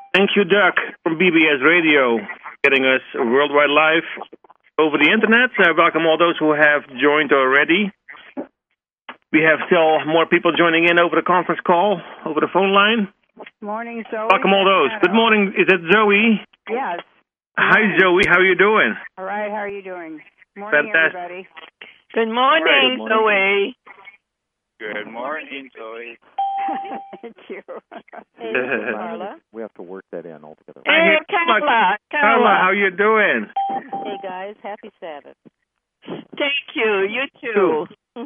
Thank you, Doug, from BBS Radio, getting us worldwide live over the internet. Welcome all those who have joined already. We have still more people joining in over the conference call, over the phone line. Morning, Zoe. Welcome all those. Good morning. Is it Zoe? Yes. Hi, Zoe. How are you doing? All right. How are you doing? Morning, Fantastic. everybody. Good morning, Zoe. Good morning, Zoe. Thank you. Hey, Carla. We have to work that in altogether. Hey, Carla. Carla, how you doing? Hey, guys. Happy Sabbath. Thank you. You too.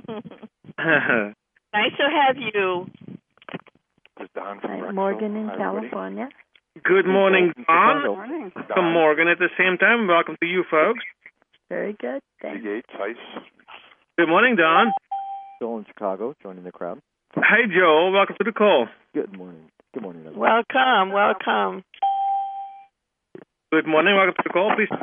Nice to have you. This is Don from Rexville. Morgan in Hi, everybody. California. Good morning, Don. Good morning. Welcome, Morgan, at the same time. Welcome to you, folks. Very good. Thanks. Gates, Heiss. Good morning, Don. Still in Chicago, joining the crowd. Hi, Joel. Welcome to the call. Good morning. Good morning, everyone. Welcome. Welcome. Good morning. Welcome to the call, please.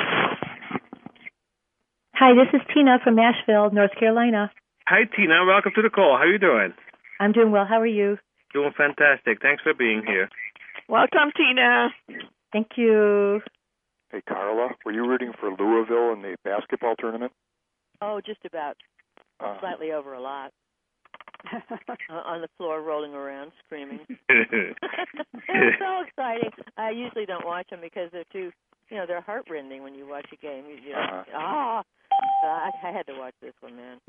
Hi, this is Tina from Asheville, North Carolina. Hi, Tina. Welcome to the call. How are you doing? I'm doing well. How are you? Doing fantastic. Thanks for being here. Welcome, Tina. Thank you. Hey, Carla, were you rooting for Louisville in the basketball tournament? Oh, just about. Slightly over a lot. On the floor, rolling around, screaming. It was so exciting. I usually don't watch them because they're too, they're heartrending when you watch a game. I had to watch this one, man.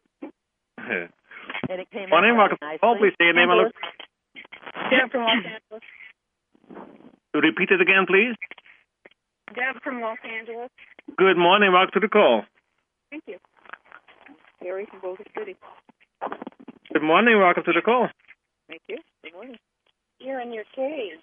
And it came out Welcome. nicely. Oh, please say your name. Deb from Los Angeles. Repeat it again, please. Deb from Los Angeles. Good morning. Welcome to the call. Thank you. Gary from Boulder City. Good morning. Welcome to the call. Thank you. Good morning. You're in your cage.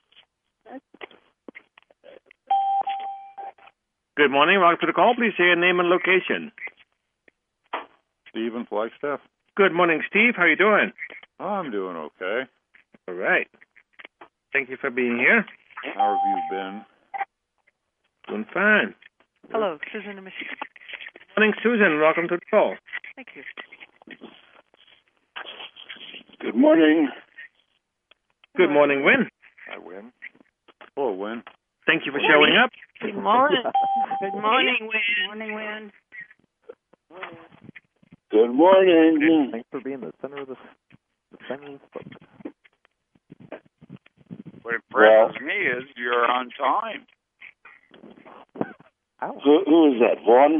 Good morning. Welcome to the call. Please say your name and location. Steve in Flagstaff. Good morning, Steve. How are you doing? I'm doing okay. All right. Thank you for being here. How have you been? Doing fine. Hello, Susan in Michigan. Good morning, Susan. Welcome to the call. Thank you. Good morning. Good morning, Win. I win. Hello, Win. Thank you for showing up. Good morning. Good morning, Win. Morning, Win. Good morning. Thanks for being the center of the spokes. What impresses me is you're on time. Who is that? Vaughn?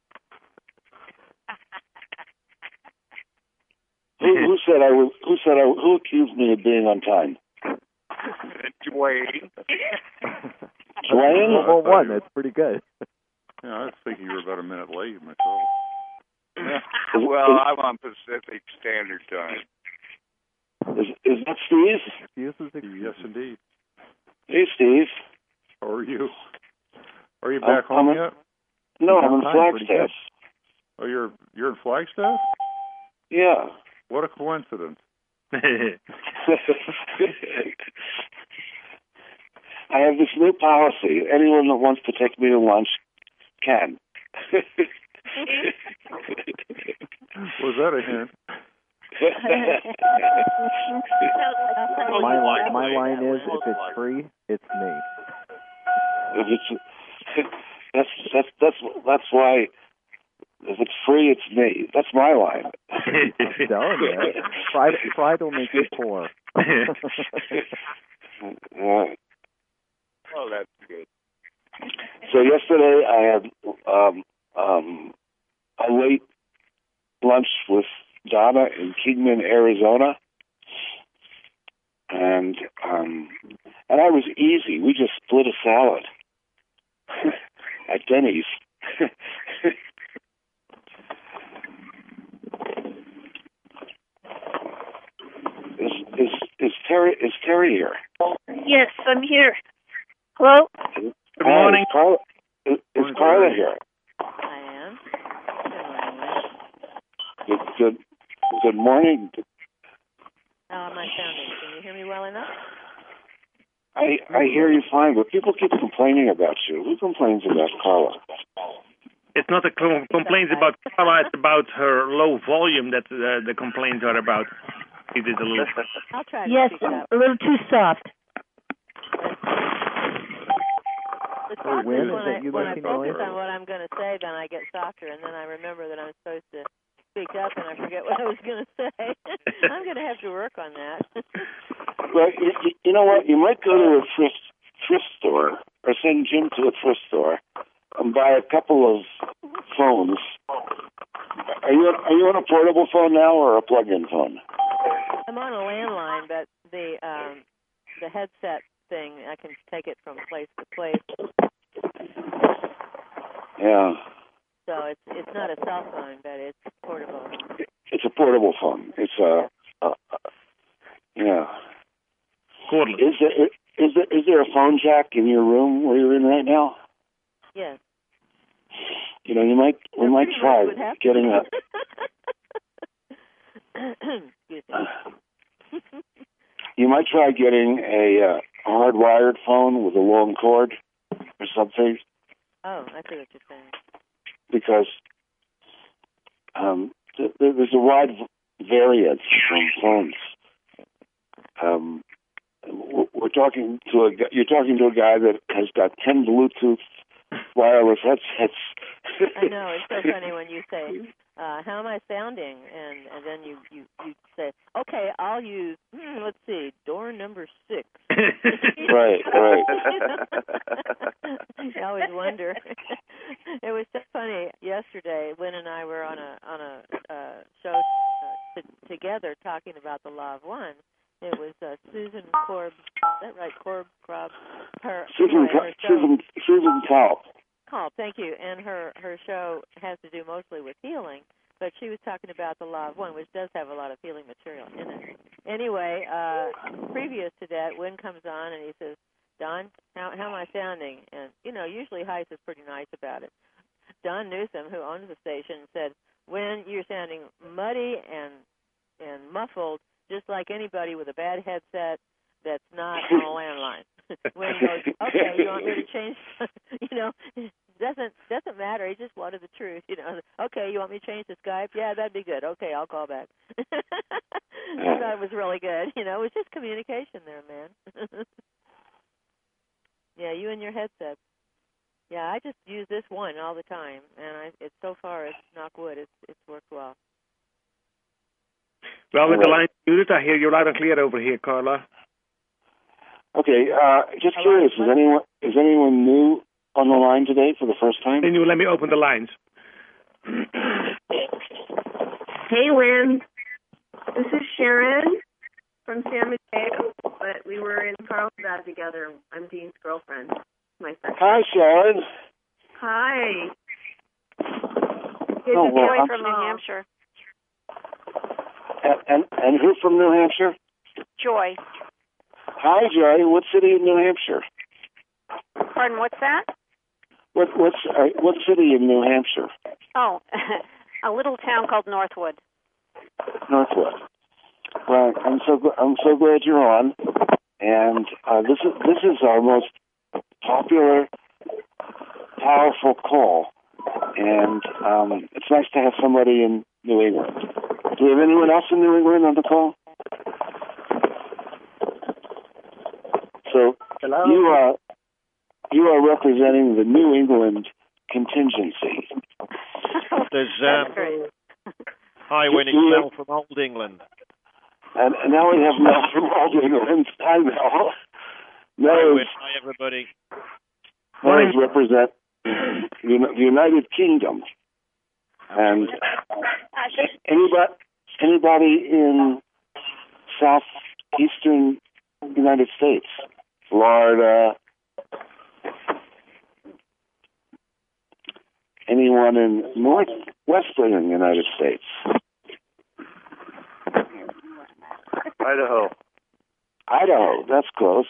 Who said I was? Who accused me of being on time? Dwayne. Dwayne? Well, one. That's pretty good. Yeah, I was thinking you were about a minute late myself. Well, I'm on Pacific Standard Time. Is that Steve? Yes, indeed. Hey, Steve. How are you? Are you back home yet? No, I'm in Flagstaff. Oh, you're in Flagstaff? Yeah. What a coincidence. I have this new policy. Anyone that wants to take me to lunch can. Was that a hint? My line is, if it's free, it's me. If it's, that's why. If it's free, it's me. That's my line. I'm telling you. Pride will make you poor. Oh, that's good. So yesterday I had a late lunch with Donna in Kingman, Arizona, and I was easy. We just split a salad at Denny's. Is Terry here? Yes, I'm here. Hello? Good morning. Is Carla here? I am. Good morning. How am I sounding? Can you hear me well enough? I hear you fine, but people keep complaining about you. Who complains about Carla? It's not a complaints about Carla. It's about her low volume that the complaints are about. It is a little. I'll try to Yes, speak it up. a little too soft. The Or when when that you when let I me know focus early. on what I'm going to say, then I get softer, and then I remember that I'm supposed to speak up, and I forget what I was going to say. I'm going to have to work on that. Well, you know what? You might go to a thrift store or send Jim to a thrift store and buy a couple of phones. Are you on a portable phone now or a plug-in phone? I'm on a landline, but the headset thing, I can take it from place to place. Yeah. So it's not a cell phone, but it's portable. It's a portable phone. It's yeah. Cordless. Is there a phone jack in your room where you're in right now? Yes. You know, we might try getting a. Excuse me. You might try getting a hardwired phone with a long cord or something. Oh, I see what you're saying. Because there's a wide variance from phones. You're talking to a guy that has got 10 Bluetooth wireless headsets. I know, it's so funny when you say, how am I sounding? And then you say, okay, I'll use, let's see, door number 6. Right. I always wonder. It was so funny. Yesterday, Lynn and I were on a show together talking about the Law of One. It was Susan Korb. Is that right? Korb. Susan Kalb. Thank you. And her show has to do mostly with healing, but she was talking about the Law of One, which does have a lot of healing material in it. Anyway, previous to that, Wynn comes on and he says, Don, how am I sounding? And, usually Heise is pretty nice about it. Don Newsom, who owns the station, said, Wynn, you're sounding muddy and muffled, just like anybody with a bad headset that's not on a landline. Wynn goes, okay, you want me to change? Doesn't matter. He just wanted the truth. Okay, you want me to change to Skype? Yeah, that'd be good. Okay, I'll call back. I thought it was really good. It was just communication there, man. Yeah, you and your headset. Yeah, I just use this one all the time, and it's so far, it's knock wood, it's worked well. Well, with the line muted, I hear you loud and clear over here, Carla. Okay, just curious, is anyone new on the line today for the first time? Then you let me open the lines. Hey, Lynn. This is Sharon from San Mateo, but we were in Carlsbad together. I'm Dean's girlfriend. My second. Hi, Sharon. Hi. Joy from New Hampshire. And who from New Hampshire? Joy. Hi, Joy. What city in New Hampshire? Pardon, what's that? What city in New Hampshire? Oh, a little town called Northwood. Northwood. Well, I'm so glad you're on, and this is our most popular, powerful call, and it's nice to have somebody in New England. Do we have anyone else in New England on the call? So hello? You are representing the New England contingency. There's hi, Wynn, it's Mel from Old England. And now we have Mel from Old England. Hi, Mel. Hi, Wynn. Hi, everybody. Mel represent the United Kingdom. And anybody in southeastern United States, Florida, anyone in northwestern United States? Idaho, that's close.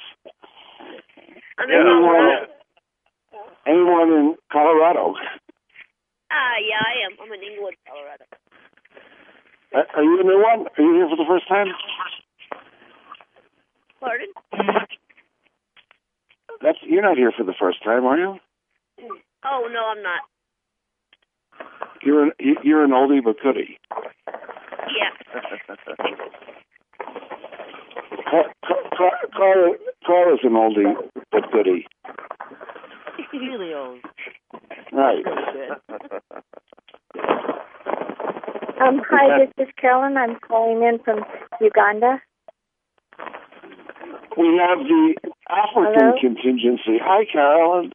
Anyone in Colorado? Yeah, I am. I'm in Englewood, Colorado. Are you a new one? Are you here for the first time? Pardon? You're not here for the first time, are you? Oh, no, I'm not. You're an oldie but goodie. Yeah. Carla's an oldie but goodie. right. Hi, this is Carolyn. I'm calling in from Uganda. We have the African contingency. Hi, Carolyn.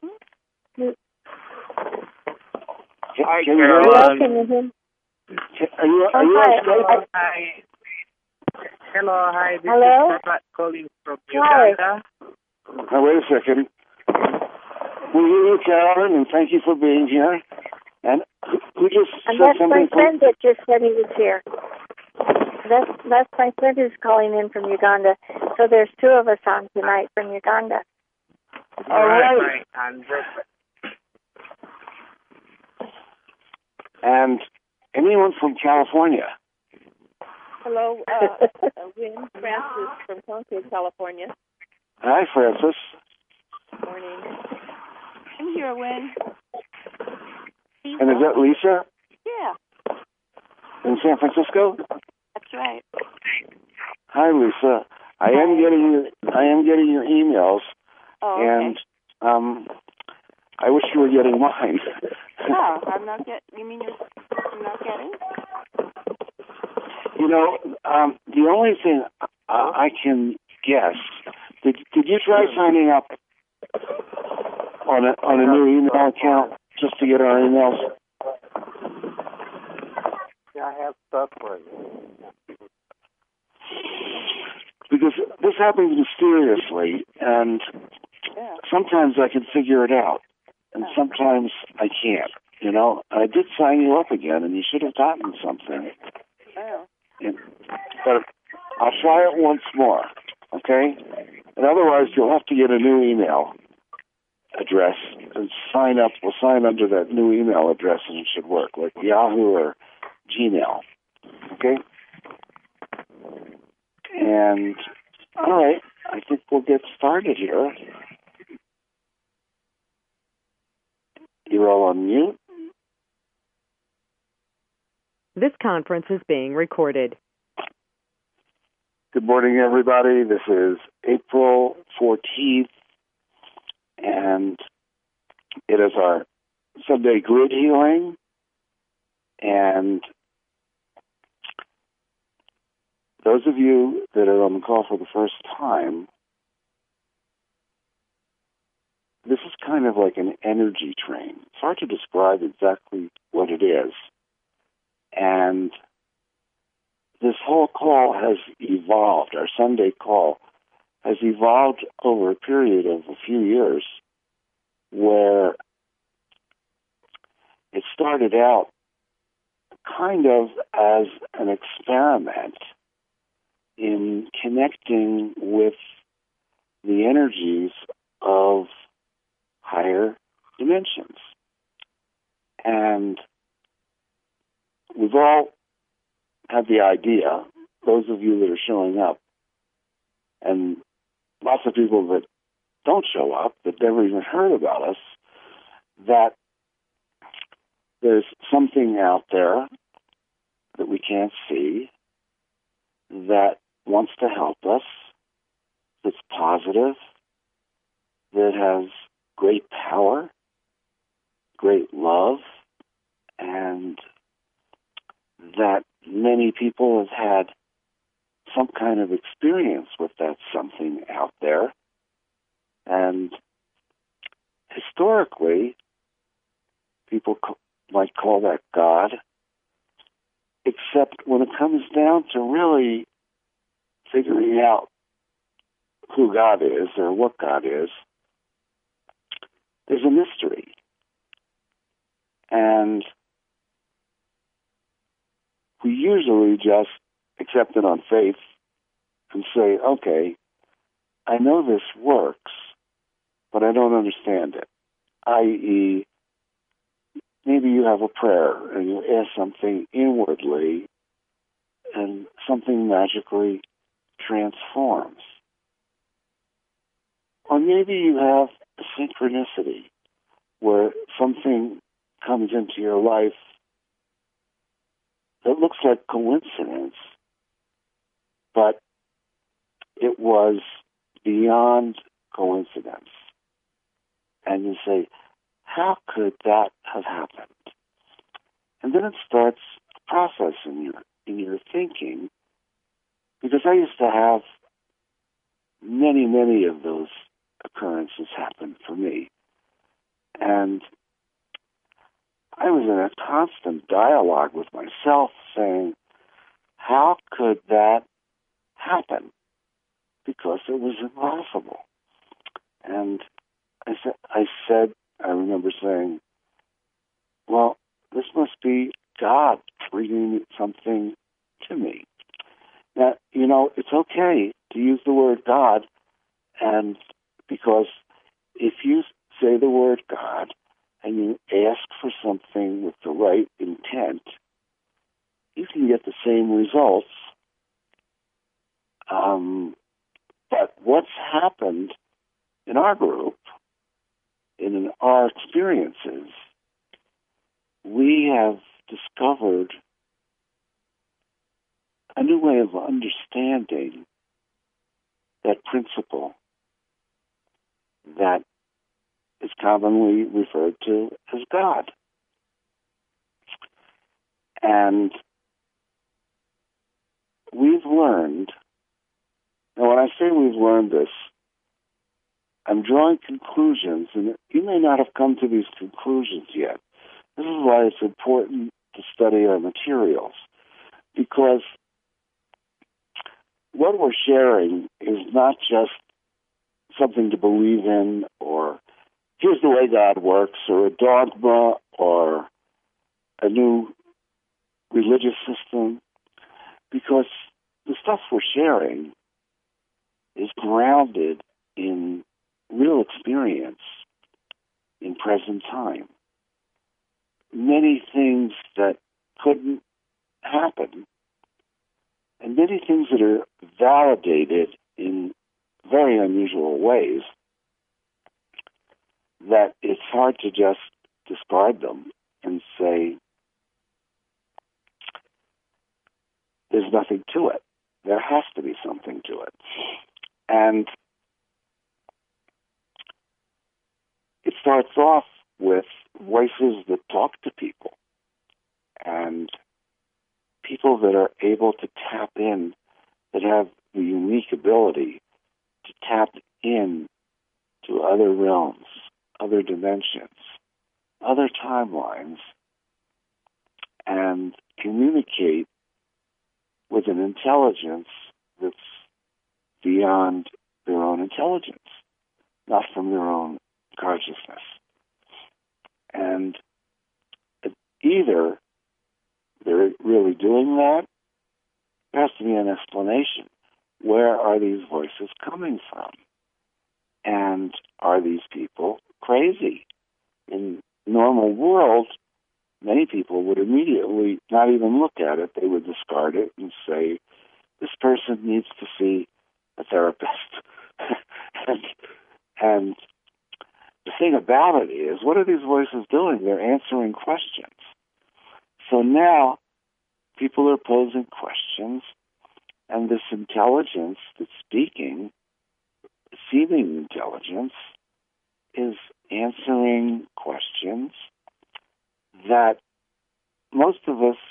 Hi, Can Carolyn. Hello, can you hear me? Are you on Skype? Hi. Hello, hi. This Hello? is Robert calling from Hi. Uganda. Now, wait a second. We hear you, Carolyn, and thank you for being here. And who just And said that's my something? friend that just said he was here. That's my friend who's calling in from Uganda. So there's two of us on tonight from Uganda. All right. Right. And anyone from California? Hello, Wynn Francis from Concord, California. Hi, Francis. Morning. I'm here, Wynn. And is that Lisa Yeah, in San Francisco? that's right. Hi, Lisa. I am getting your emails, Oh, okay. and I wish you were getting mine. Oh, I'm not getting. You mean I'm not getting? You know, the only thing I can guess. Did you try signing up on a new email account just to get our emails? Yeah, I have stuff for you. Because this happens mysteriously, and sometimes I can figure it out, and sometimes I can't. You know, I did sign you up again, and you should have gotten something. Oh. But I'll try it once more, okay? And otherwise, you'll have to get a new email address and sign up. We'll sign under that new email address, and it should work, like Yahoo or Gmail, okay? And, all right, I think we'll get started here. You're all on mute. This conference is being recorded. Good morning, everybody. This is April 14th, and it is our Sunday grid healing. And those of you that are on the call for the first time, this is kind of like an energy train. It's hard to describe exactly what it is. And this whole call has evolved. Our Sunday call has evolved over a period of a few years where it started out kind of as an experiment in connecting with the energies of higher dimensions. And we've all had the idea, those of you that are showing up, and lots of people that don't show up, that never even heard about us, that there's something out there that we can't see that wants to help us, that's positive, that has great power, great love, and that many people have had some kind of experience with that something out there. And historically, people might call that God, except when it comes down to really figuring out who God is or what God is, there's a mystery. And we usually just accept it on faith and say, okay, I know this works, but I don't understand it. I.e., maybe you have a prayer and you ask something inwardly and something magically transforms. Or maybe you have a synchronicity where something comes into your life that looks like coincidence, but it was beyond coincidence. And you say, how could that have happened? And then it starts a process in your thinking, because I used to have many of those occurrences happen for me. And I was in a constant dialogue with myself saying, how could that happen? Because it was impossible. And I remember saying, well, this must be God reading something to me. Now, it's okay to use the word God, and because if you say the word God and you ask for something with the right intent, you can get the same results. But what's happened in our group, in our experiences, we have discovered a new way of understanding that principle that is commonly referred to as God. And we've learned, and when I say we've learned this, I'm drawing conclusions, and you may not have come to these conclusions yet. This is why it's important to study our materials, because what we're sharing is not just something to believe in, or here's the way God works, or a dogma, or a new religious system, because the stuff we're sharing is grounded in real experience in present time. Many things that couldn't happen, and many things that are validated in very unusual ways, that it's hard to just describe them and say, there's nothing to it. There has to be something to it. And it starts off with voices that talk to people, and people that are able to tap in, that have the unique ability to tap in to other realms, other dimensions, other timelines, and communicate with an intelligence that's beyond their own intelligence, not from their own consciousness. And either they're really doing that, there has to be an explanation. Where are these voices coming from? And are these people crazy? In normal world, many people would immediately not even look at it. They would discard it and say, this person needs to see a therapist. and the thing about it is, what are these voices doing? They're answering questions. So now people are posing questions, and this intelligence that's speaking, seeming intelligence, is answering questions that most of us,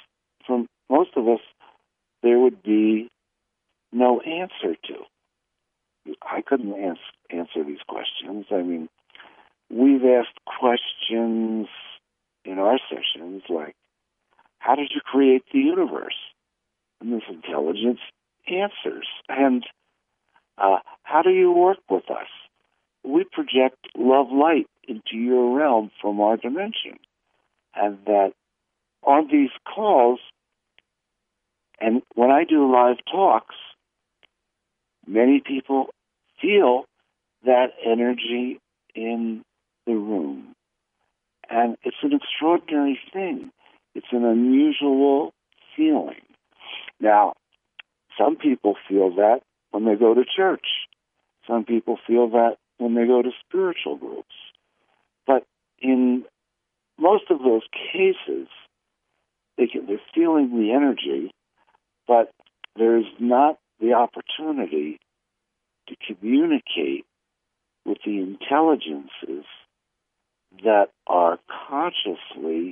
there would be no answer to. I couldn't answer these questions. I mean, we've asked questions in our sessions like, how did you create the universe? And this intelligence answers. And how do you work with us? We project love light into your realm from our dimension. And that on these calls, and when I do live talks, many people feel that energy in the room. And it's an extraordinary thing. It's an unusual feeling. Now, some people feel that when they go to church. Some people feel that when they go to spiritual groups. But in most of those cases, they're feeling the energy, but there's not the opportunity to communicate with the intelligences that are consciously,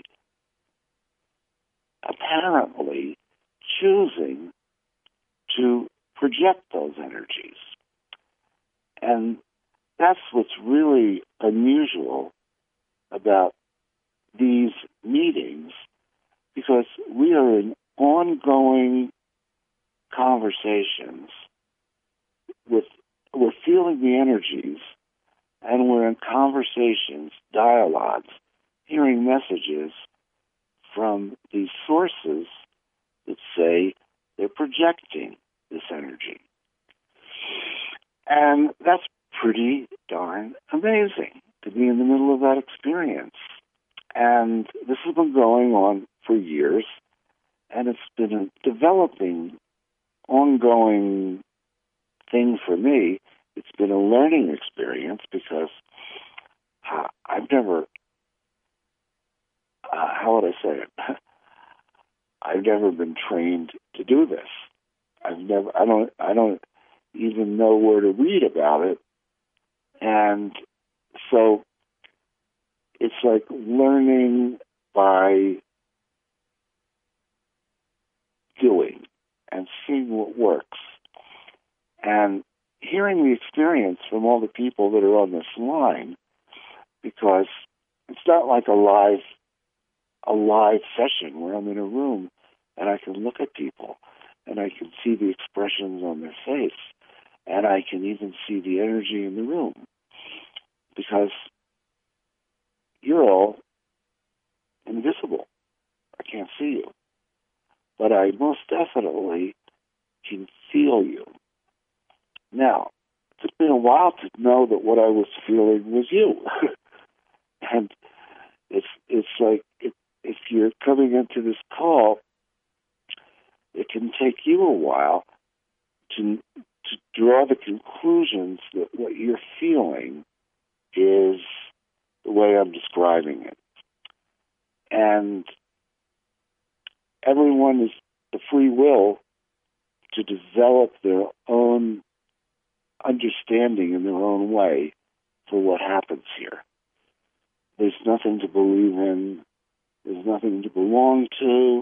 apparently, choosing to project those energies. And that's what's really unusual about these meetings, because we are in ongoing conversations we're feeling the energies, and we're in conversations, dialogues, hearing messages from these sources that say they're projecting this energy. And that's pretty darn amazing to be in the middle of that experience. And this has been going on for years, and it's been a developing, ongoing thing for me. It's been a learning experience because I've never, how would I say it? I've never been trained to do this. I don't even know where to read about it. And so it's like learning by doing and seeing what works. And hearing the experience from all the people that are on this line, because it's not like a live session where I'm in a room and I can look at people and I can see the expressions on their face and I can even see the energy in the room, because you're all invisible. I can't see you, but I most definitely can feel you. Now, it took me a while to know that what I was feeling was you. And it's like if you're coming into this call, it can take you a while to draw the conclusions that what you're feeling is the way I'm describing it. And everyone is the free will to develop their own understanding in their own way for what happens here. There's nothing to believe in. There's nothing to belong to.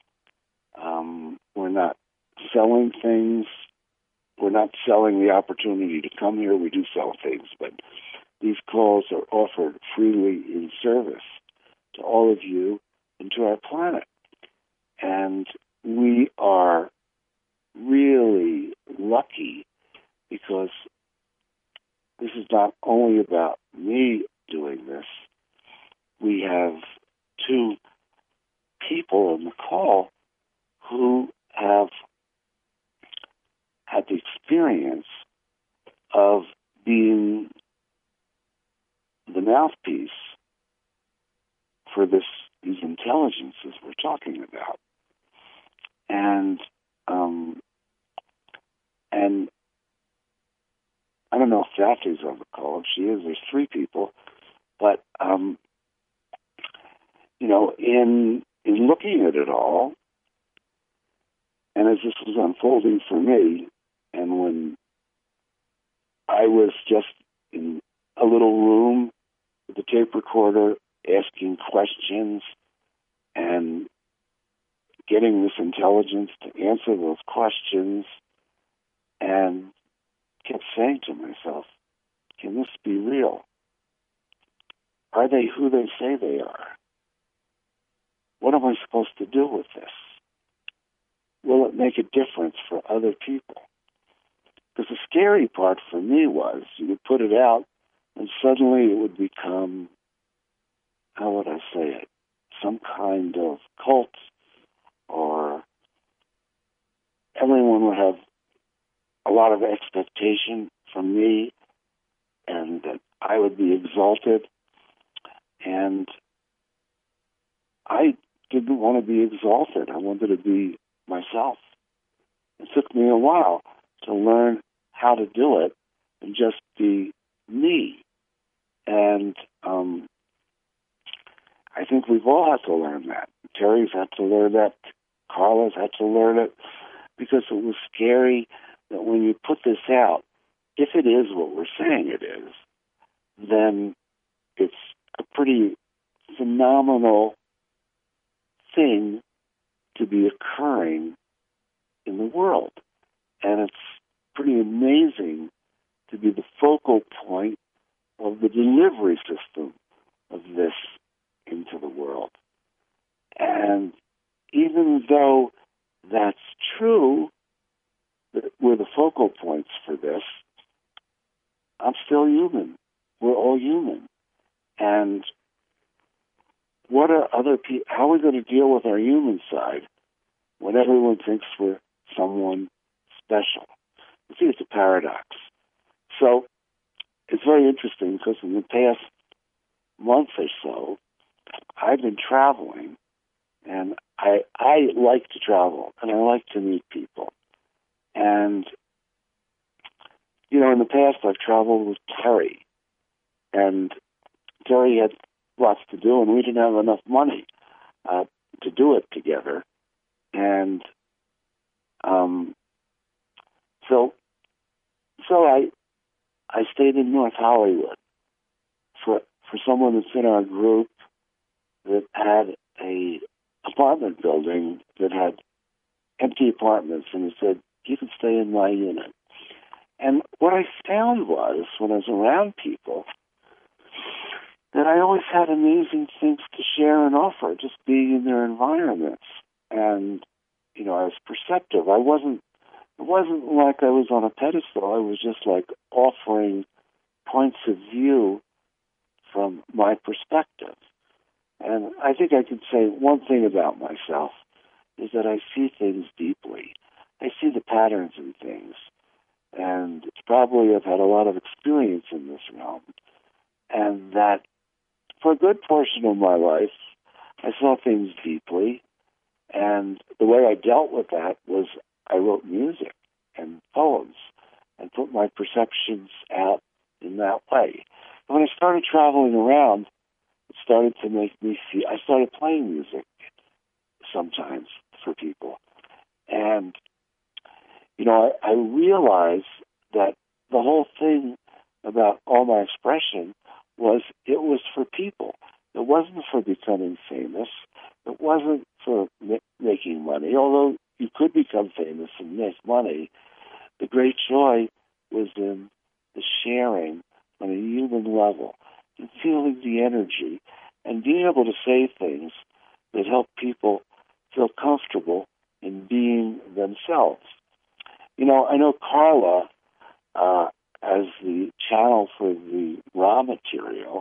We're not selling things. We're not selling the opportunity to come here. We do sell things, but these calls are offered freely in service to all of you and to our planet. And we are really lucky, because this is not only about me doing this. We have two people on the call who have had the experience of being the mouthpiece for these intelligences we're talking about. And I don't know if Daphne's on the call. If she is, there's three people. But, in looking at it all, and as this was unfolding for me, and when I was just in a little room with a tape recorder asking questions and getting this intelligence to answer those questions, and kept saying to myself, can this be real? Are they who they say they are? What am I supposed to do with this? Will it make a difference for other people? Because the scary part for me was you would put it out and suddenly it would become, how would I say it, some kind of cult, or everyone would have a lot of expectation from me and that I would be exalted. And I didn't want to be exalted. I wanted to be myself. It took me a while to learn how to do it and just be me. And I think we've all had to learn that. Terry's had to learn that. Carla's had to learn it, because it was scary that when you put this out, if it is what we're saying it is, then it's a pretty phenomenal thing to be occurring in the world. And it's pretty amazing to be the focal point of the delivery system of this into the world. And even though that's true, that we're the focal points for this, I'm still human. We're all human. And what are other people, how are we going to deal with our human side when everyone thinks we're someone special? You see, it's a paradox. So it's very interesting because in the past month or so, I've been traveling, and I like to travel, and I like to meet people. And, you know, in the past, I've traveled with Terry, and Terry had lots to do, and we didn't have enough money to do it together. And so I stayed in North Hollywood for someone that's in our group that had a apartment building that had empty apartments, and he said, you can stay in my unit. And what I found was, when I was around people, that I always had amazing things to share and offer, just being in their environments. And, you know, I was perceptive. It wasn't like I was on a pedestal. I was just like offering points of view from my perspective. And I think I could say one thing about myself is that I see things deeply. I see the patterns in things. And probably I've had a lot of experience in this realm. And that for a good portion of my life, I saw things deeply. And the way I dealt with that was I wrote music and poems and put my perceptions out in that way. And when I started traveling around, it started to make me see, I started playing music sometimes for people. And, you know, I realized that the whole thing about all my expression was it was for people. It wasn't for becoming famous. It wasn't for making money. Although you could become famous and make money, the great joy was in the sharing on a human level and feeling the energy and being able to say things that help people feel comfortable in being themselves. You know, I know Carla, as the channel for the raw material,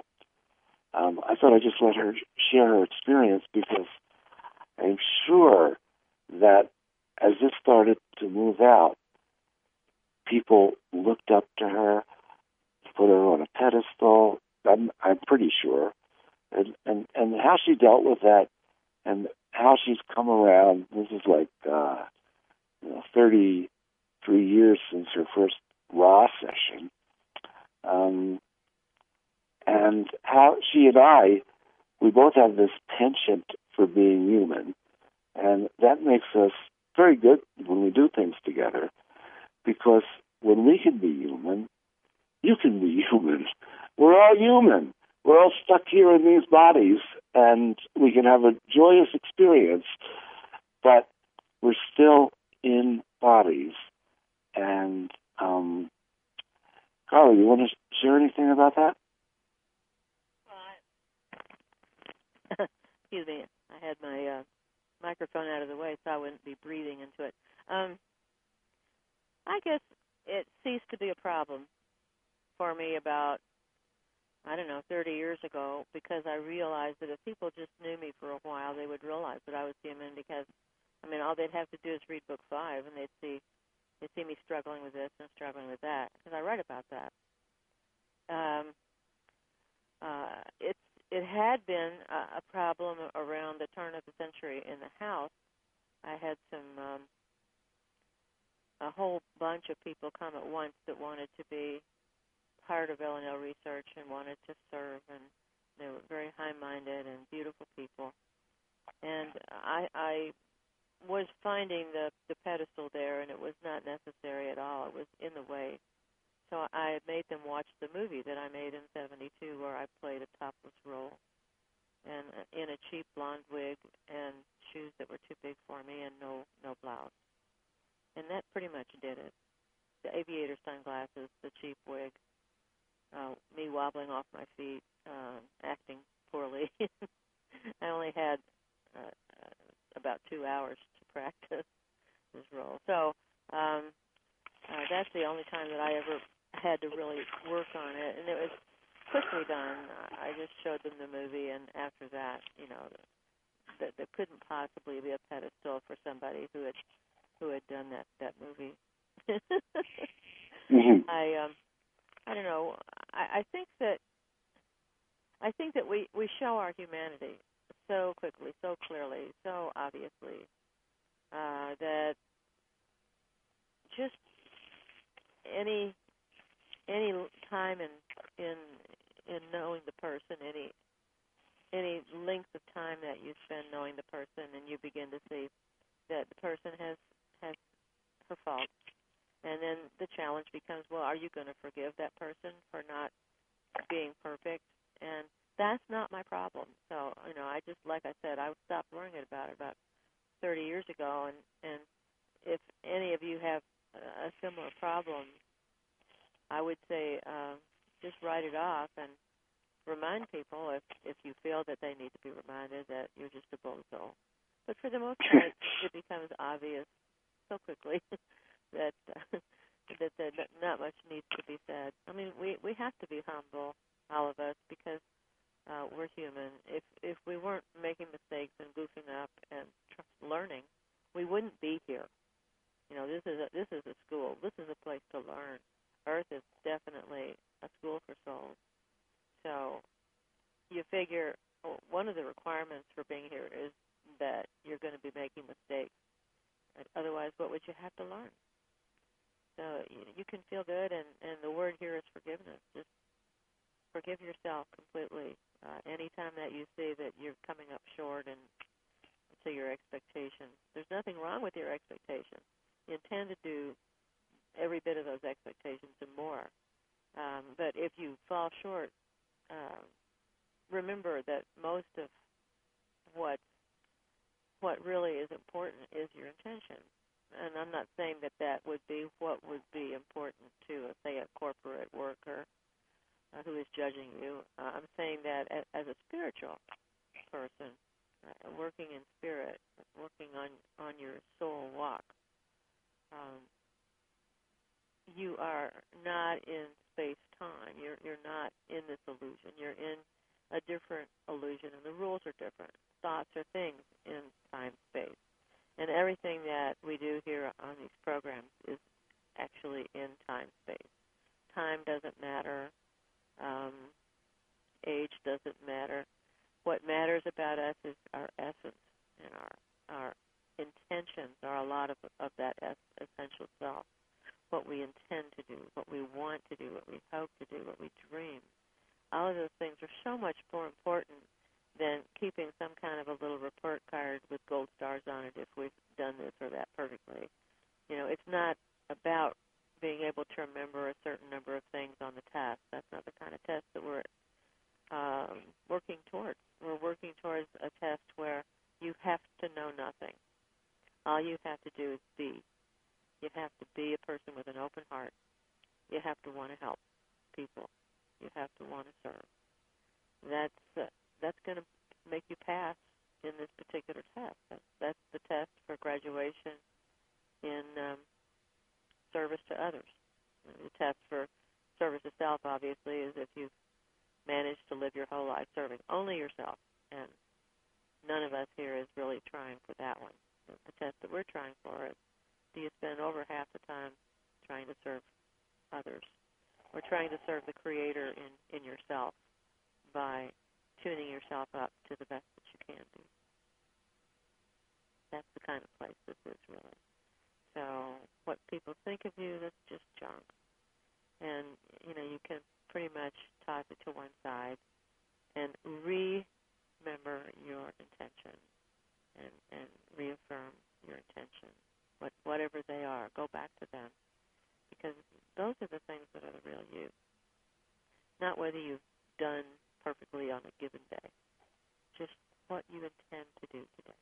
I thought I'd just let her share her experience, because I'm sure that as this started to move out, people looked up to her, put her on a pedestal. I'm pretty sure. And how she dealt with that and how she's come around. This is like 33 years since her first raw session. And how she and I, we both have this penchant for being human. And that makes us very good when we do things together, because when we can be human, you can be human. We're all human. We're all stuck here in these bodies, and we can have a joyous experience, but we're still in bodies. And, Carla, you want to share anything about that? Excuse me. I had my microphone out of the way so I wouldn't be breathing into it. I guess it ceased to be a problem for me about, 30 years ago, because I realized that if people just knew me for a while, they would realize that I was human, because, all they'd have to do is read Book 5, and they'd see me struggling with this and struggling with that, because I write about that. It had been a problem around the turn of the century in the house. I had a whole bunch of people come at once that wanted to be part of L&L Research and wanted to serve, and they were very high-minded and beautiful people. And I was finding the pedestal there, and it was not necessary at all. It was in the way. So I made them watch the movie that I made in '72, where I played a topless role, and in a cheap blonde wig and shoes that were too big for me, and no blouse. And that pretty much did it. The aviator sunglasses, the cheap wig, me wobbling off my feet, acting poorly. I only had about 2 hours to practice this role. So that's the only time that I ever had to really work on it, and it was quickly done. I just showed them the movie, and after that, there couldn't possibly be a pedestal for somebody who had done that movie. Mm-hmm. I don't know. I think that we show our humanity so quickly, so clearly, so obviously, that just any time in knowing the person, any length of time that you spend knowing the person, and you begin to see that the person has her faults, and then the challenge becomes, well, are you going to forgive that person for not being perfect? And that's not my problem. So I just, like I said, I stopped worrying about it about 30 years ago, and if any of you have a similar problem, I would say just write it off and remind people if you feel that they need to be reminded that you're just a bozo. But for the most part, it becomes obvious so quickly that not much needs to be said. I mean, we have to be humble, all of us, because we're human. If we weren't making mistakes and goofing up and learning, we wouldn't be here. This is a school. This is a place to learn. Earth is definitely a school for souls. So you figure one of the requirements for being here is that you're going to be making mistakes. Otherwise, what would you have to learn? So you can feel good, and the word here is forgiveness. Just forgive yourself completely. Anytime that you see that you're coming up short and to your expectations, there's nothing wrong with your expectations. You intend to do every bit of those expectations and more. But if you fall short, remember that most of what really is important is your intention. And I'm not saying that would be what would be important to, say, a corporate worker who is judging you. I'm saying that as a spiritual person, working in spirit, working on your soul walk, you are not in space-time. You're not in this illusion. You're in a different illusion, and the rules are different. Thoughts are things in time-space. And everything that we do here on these programs is actually in time-space. Time doesn't matter. Age doesn't matter. What matters about us is our essence, and our intentions are a lot of that essential self. What we intend to do, what we want to do, what we hope to do, what we dream. All of those things are so much more important than keeping some kind of a little report card with gold stars on it if we've done this or that perfectly. It's not about being able to remember a certain number of things on the test. That's not the kind of test that we're working towards. We're working towards a test where you have to know nothing. All you have to do is be. You have to be a person with an open heart. You have to want to help people. You have to want to serve. That's going to make you pass in this particular test. That's the test for graduation in service to others. The test for service to self, obviously, is if you've managed to live your whole life serving only yourself. And none of us here is really trying for that one. The test that we're trying for is, do you spend over half the time trying to serve others? Or trying to serve the Creator in yourself by tuning yourself up to the best that you can be. That's the kind of place this is, really. So what people think of you, that's just junk. And, you can pretty much toss it to one side and remember your intention and reaffirm your intention. Whatever they are, go back to them. because those are the things that are the real you. Not whether you've done perfectly on a given day, just what you intend to do today.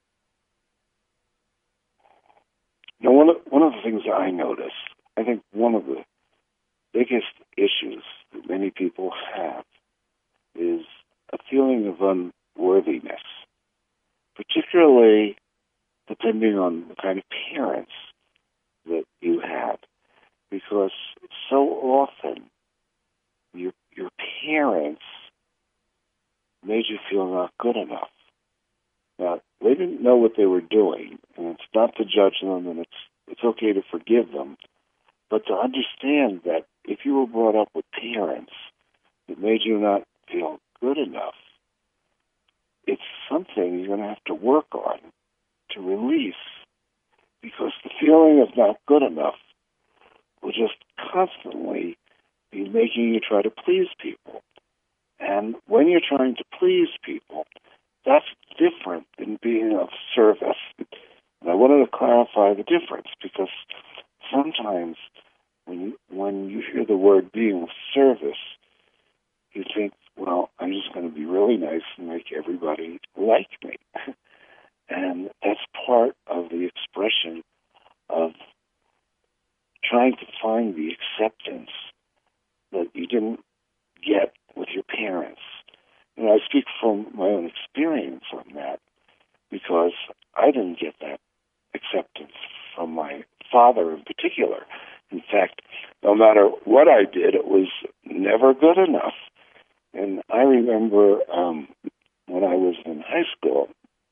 Now, one of the things I notice, I think one of the biggest issues that many people have is a feeling of unworthiness, particularly depending on the kind of parents that you had, because so often your parents made you feel not good enough. Now, they didn't know what they were doing, and it's not to judge them, and it's okay to forgive them, but to understand that if you were brought up with parents that made you not feel good enough, it's something you're going to have to work on to release, because the feeling of not good enough will just constantly be making you try to please people. And when you're trying to please people, that's different than being of service. And I wanted to clarify the difference, because sometimes when you hear the word being of service, you think, well, I'm just going to be really nice and make everybody like me. And that's part of the expression of trying to find the acceptance that you didn't get with your parents. And I speak from my own experience on that, because I didn't get that acceptance from my father in particular. In fact, no matter what I did, it was never good enough. And I remember when I was in high school,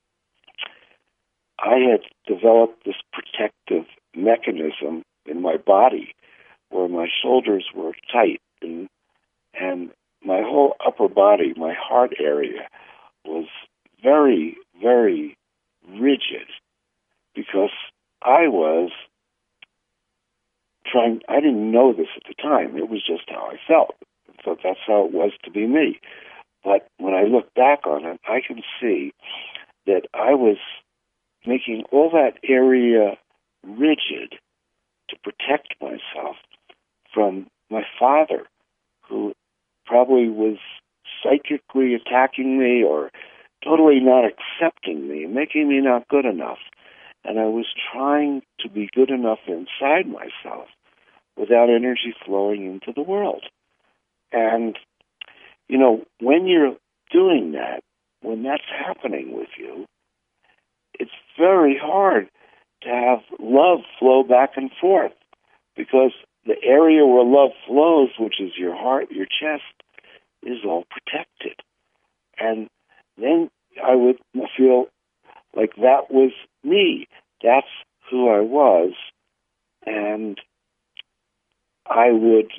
I had developed this protective mechanism in my body where my shoulders were tight and my whole upper body, my heart area, was very, very rigid, because I was trying, I didn't know this at the time, it was just how I felt. So that's how it was to be me. But when I look back on it, I can see that I was making all that area rigid to protect myself from my father, who probably was psychically attacking me or totally not accepting me, making me not good enough. And I was trying to be good enough inside myself without energy flowing into the world. And, you know, when you're doing that, when that's happening with you, it's very hard to have love flow back and forth, because the area where love flows, which is your heart, your chest, is all protected. And then I would feel like that was me. That's who I was. And I would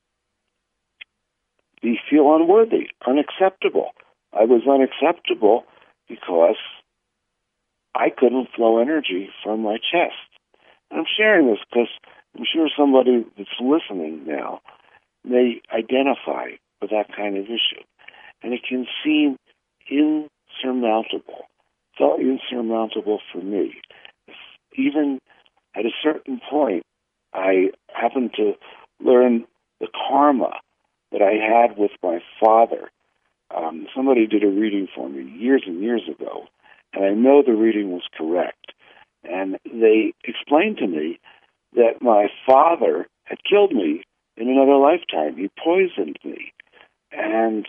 feel unworthy, unacceptable. I was unacceptable because I couldn't flow energy from my chest. And I'm sharing this because I'm sure somebody that's listening now may identify with that kind of issue. And it can seem insurmountable. It felt insurmountable for me. Even at a certain point, I happened to learn the karma that I had with my father. Somebody did a reading for me years and years ago, and I know the reading was correct. And they explained to me that my father had killed me in another lifetime. He poisoned me. And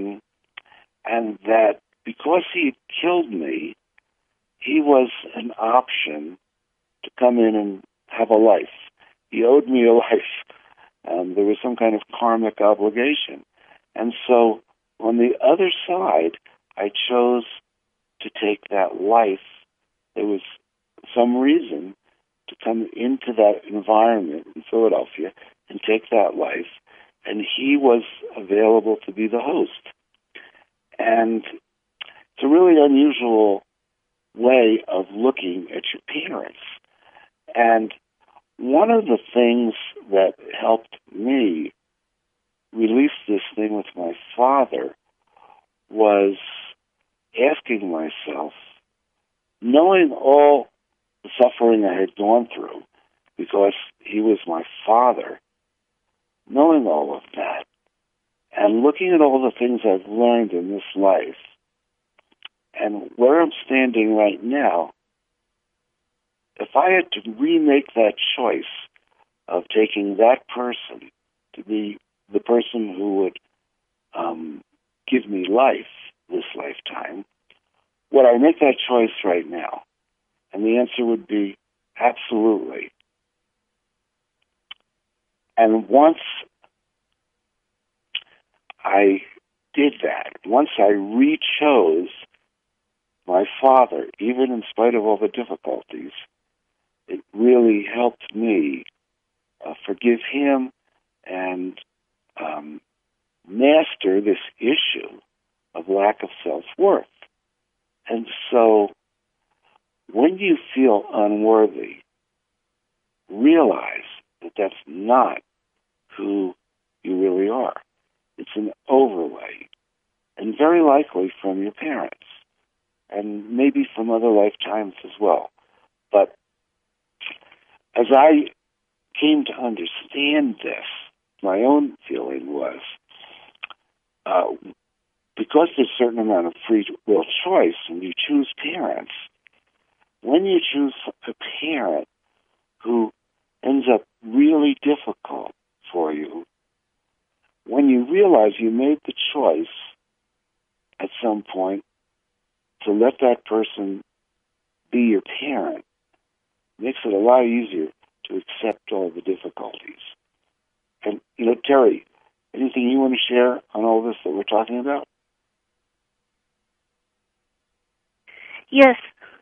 that because he had killed me, he was an option to come in and have a life. He owed me a life. There was some kind of karmic obligation. And so on the other side, I chose to take that life. There was some reason to come into that environment in Philadelphia and take that life, and he was available to be the host. And it's a really unusual way of looking at your parents. And one of the things that helped me release this thing with my father was asking myself, knowing all the suffering I had gone through, because he was my father. Knowing all of that and looking at all the things I've learned in this life and where I'm standing right now, if I had to remake that choice of taking that person to be the person who would give me life this lifetime, would I make that choice right now? And the answer would be absolutely. And once I did that, once I re-chose my father, even in spite of all the difficulties, it really helped me forgive him and master this issue of lack of self-worth. And so when you feel unworthy, realize that that's not who you really are. It's an overlay, and very likely from your parents, and maybe from other lifetimes as well. But as I came to understand this, my own feeling was, because there's a certain amount of free will choice and you choose parents, when you choose a parent who ends up really difficult for you, when you realize you made the choice at some point to let that person be your parent, it makes it a lot easier to accept all the difficulties. And, Terry, anything you want to share on all this that we're talking about? Yes.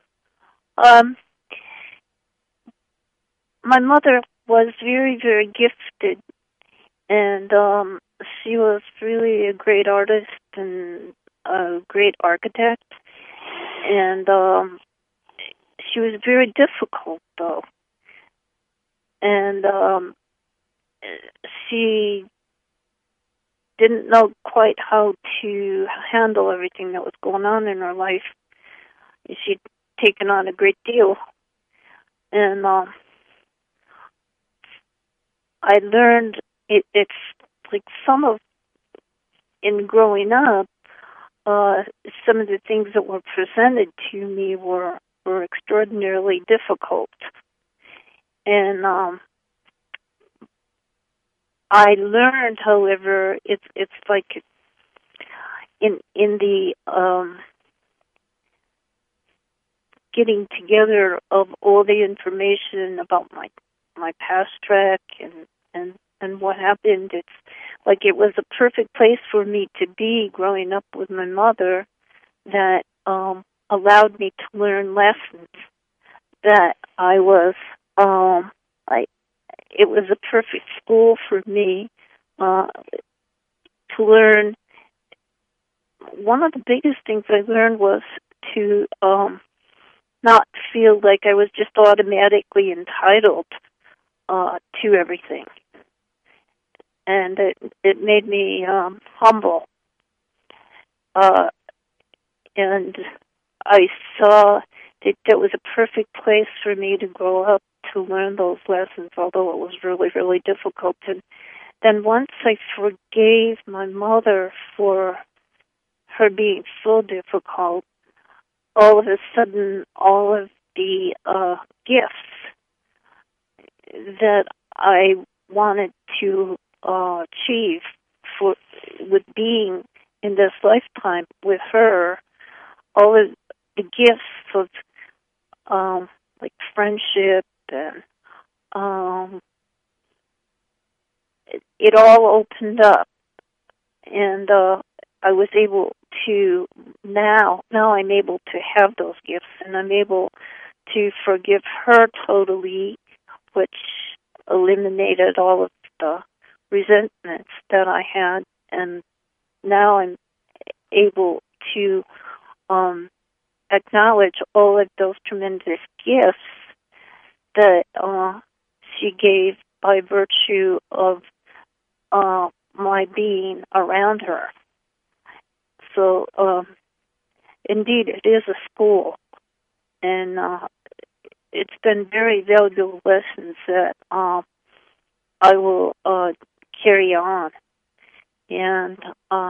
My mother was very, very gifted, and she was really a great artist and a great architect, and she was very difficult, though. And she didn't know quite how to handle everything that was going on in her life. She'd taken on a great deal. And I learned it's like in growing up, some of the things that were presented to me were extraordinarily difficult. And I learned, however, it's like in the getting together of all the information about my past track and what happened. It's like it was a perfect place for me to be growing up with my mother that allowed me to learn lessons that I was it was a perfect school for me to learn. One of the biggest things I learned was to not feel like I was just automatically entitled to everything. And it made me humble. And I saw that was a perfect place for me to grow up, to learn those lessons, although it was really, really difficult. And then once I forgave my mother for her being so difficult, all of a sudden, all of the gifts that I wanted to achieve with being in this lifetime with her, all of the gifts of like friendship and it all opened up, and I was able to now I'm able to have those gifts, and I'm able to forgive her totally, which eliminated all of the resentments that I had, and now I'm able to acknowledge all of those tremendous gifts that she gave by virtue of my being around her. So, indeed, it is a school, and it's been very valuable lessons that I will carry on. And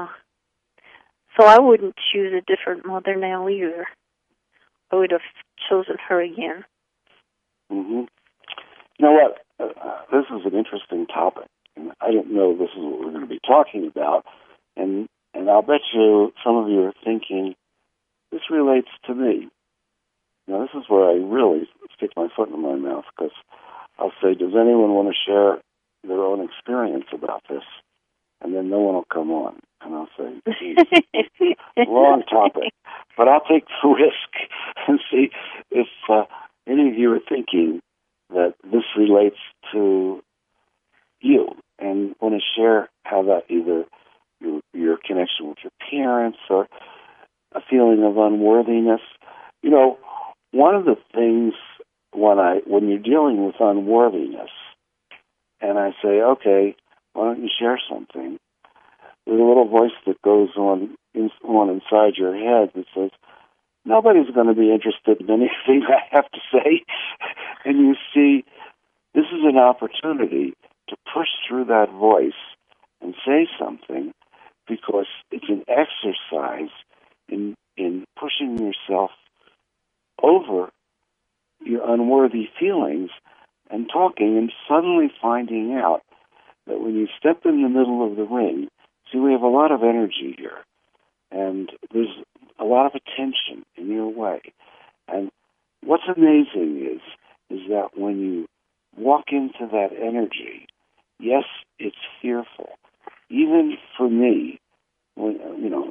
so I wouldn't choose a different mother now either. I would have chosen her again. Mm-hmm. You know what? This is an interesting topic, and I didn't know this is what we're going to be talking about. And I'll bet you some of you are thinking, this relates to me. Now, this is where I really stick my foot in my mouth, because I'll say, does anyone want to share their own experience about this? And then no one will come on. And I'll say, geez, wrong topic. But I'll take the risk and see if any of you are thinking that this relates to you and want to share how that either your connection with your parents or a feeling of unworthiness. You know, one of the things when you're dealing with unworthiness, and I say, okay, why don't you share something? There's a little voice that goes on inside your head that says, nobody's going to be interested in anything I have to say. And you see, this is an opportunity to push through that voice and say something, because it's an exercise in pushing yourself over your unworthy feelings and talking, and suddenly finding out that when you step in the middle of the ring, see, we have a lot of energy here, and there's a lot of attention in your way. And what's amazing is that when you walk into that energy, yes, it's fearful. Even for me, when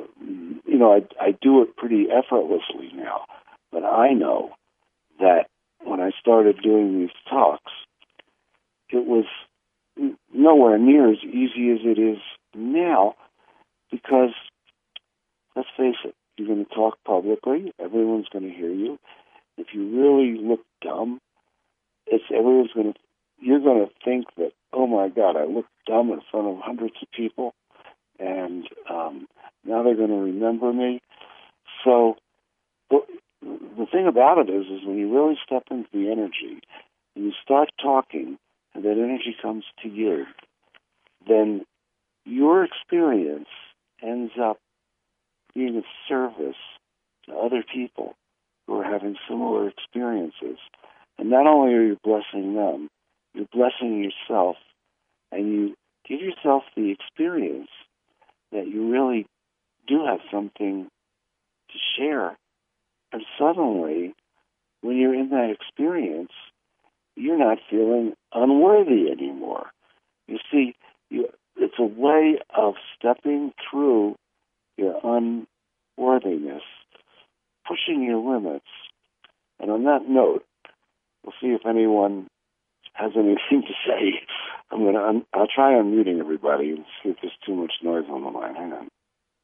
I do it pretty effortlessly now, but I know that when I started doing these talks, it was nowhere near as easy as it is now, because let's face it, you're going to talk publicly, everyone's going to hear you. If you really look dumb, you're going to think that, oh my God, I look dumb in front of hundreds of people, and now they're going to remember me. So the thing about it is when you really step into the energy and you start talking, and that energy comes to you, then your experience ends up being of service to other people who are having similar experiences. And not only are you blessing them, you're blessing yourself, and you give yourself the experience that you really do have something to share. And suddenly, when you're in that experience, you're not feeling unworthy anymore. You see, it's a way of stepping through your unworthiness, pushing your limits. And on that note, we'll see if anyone has anything to say. I'll try unmuting everybody and see if there's too much noise on the line. Hang on.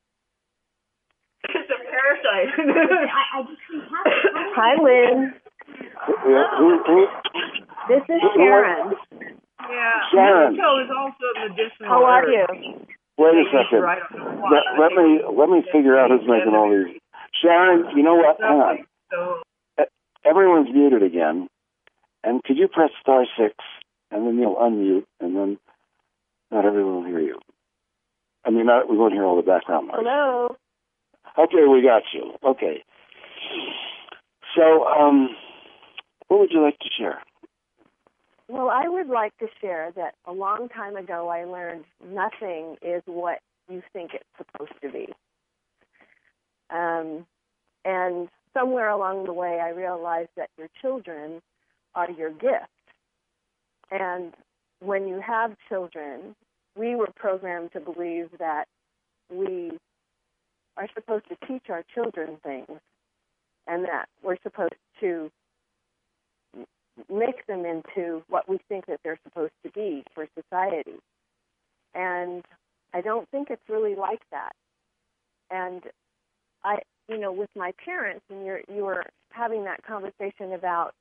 It's a parasite. Hi, Lynn. Who? This is Sharon. Yeah. Sharon. Minotaur is also a medicinal How are herb. you? Wait a second. Let me figure out who's making all these. Sharon, you know what? Hang on. Everyone's muted again. And could you press *6, and then you'll unmute, and then not everyone will hear you. I mean, we won't hear all the background noise. Hello. Okay, we got you. Okay. So, what would you like to share? Well, I would like to share that a long time ago I learned nothing is what you think it's supposed to be. And somewhere along the way I realized that your children are your gift. And when you have children, we were programmed to believe that we are supposed to teach our children things, and that we're supposed to make them into what we think that they're supposed to be for society. And I don't think it's really like that. And with my parents, and you were having that conversation about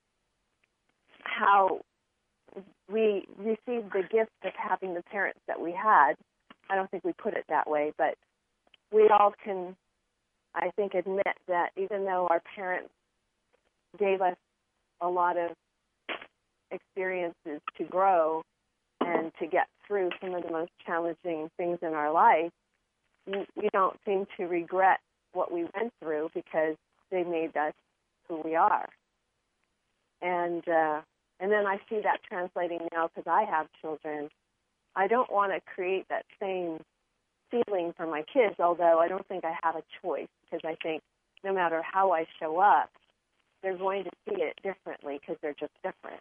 how we received the gift of having the parents that we had. I don't think we put it that way, but we all can, I think, admit that even though our parents gave us a lot of experiences to grow and to get through some of the most challenging things in our life, we don't seem to regret what we went through because they made us who we are. And then I see that translating now because I have children. I don't want to create that same feeling for my kids, although I don't think I have a choice, because I think no matter how I show up, they're going to see it differently because they're just different.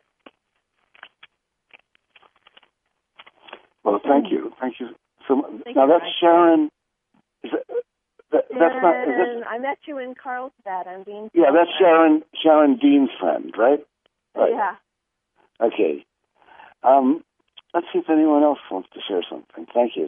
Well, thank you. Thank you. So now that's Sharon. That's not. I met you in Carlsbad. I'm Dean's Yeah, that's friend. Sharon Dean's friend, right? Right. Yeah. Okay. Let's see if anyone else wants to share something. Thank you.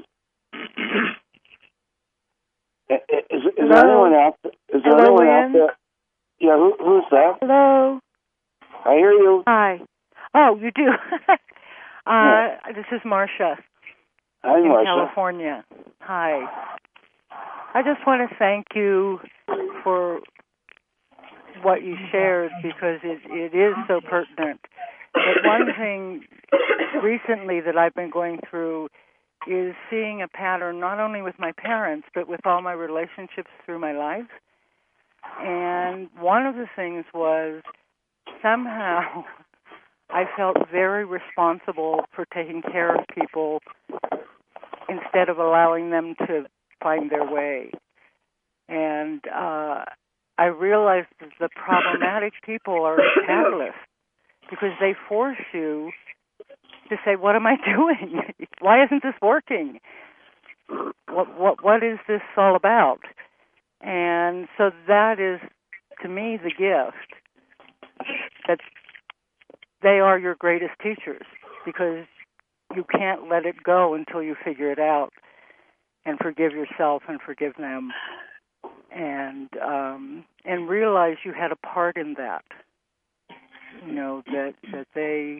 Is there anyone out there? Is there anyone out there? Yeah, who's that? Hello. I hear you. Hi. Oh, you do. This is Marcia. Hi, in Marcia. California. Hi. I just want to thank you for what you shared because it is so pertinent. But one thing recently that I've been going through is seeing a pattern not only with my parents but with all my relationships through my life. And one of the things was somehow I felt very responsible for taking care of people instead of allowing them to find their way. And I realized that the problematic people are a catalyst because they force you to say, what am I doing? Why isn't this working? What is this all about? And so that is, to me, the gift, that they are your greatest teachers because you can't let it go until you figure it out and forgive yourself and forgive them and realize you had a part in that. You know, that they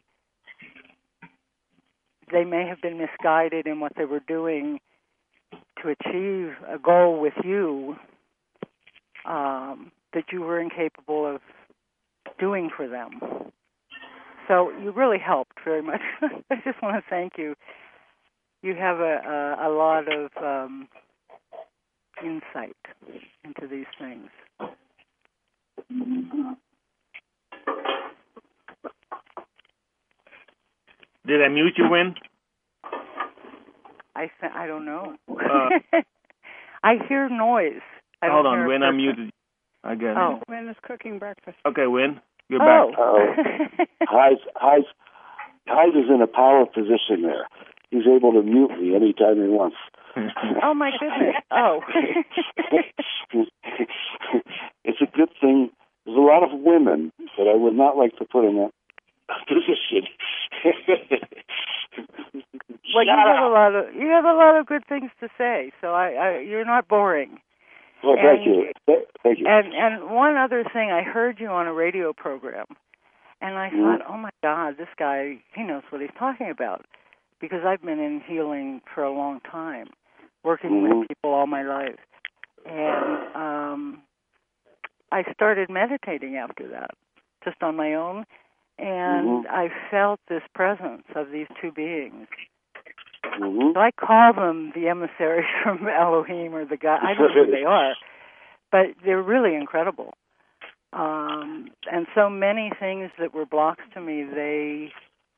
may have been misguided in what they were doing to achieve a goal with you that you were incapable of doing for them. So you really helped very much. I just want to thank you. You have a lot of insight into these things. Did I mute you, Wynn? I don't know. I hear noise. Hold on, Wynn, I muted you. I guess. Oh. Wynn is cooking breakfast. Okay, Wynn, you're back. Hyde is in a power position there. He's able to mute me anytime he wants. Oh, my goodness. Oh. It's a good thing. There's a lot of women that I would not like to put in that position. Well, you have a lot of good things to say, so you're not boring. Well, thank you. Thank you. And one other thing, I heard you on a radio program, and I thought, oh my God, this guy, he knows what he's talking about, because I've been in healing for a long time, working with people all my life, and I started meditating after that, just on my own, and I felt this presence of these two beings. So I call them the emissaries from Elohim or the God. I don't know who they are, but they're really incredible. And so many things that were blocks to me, they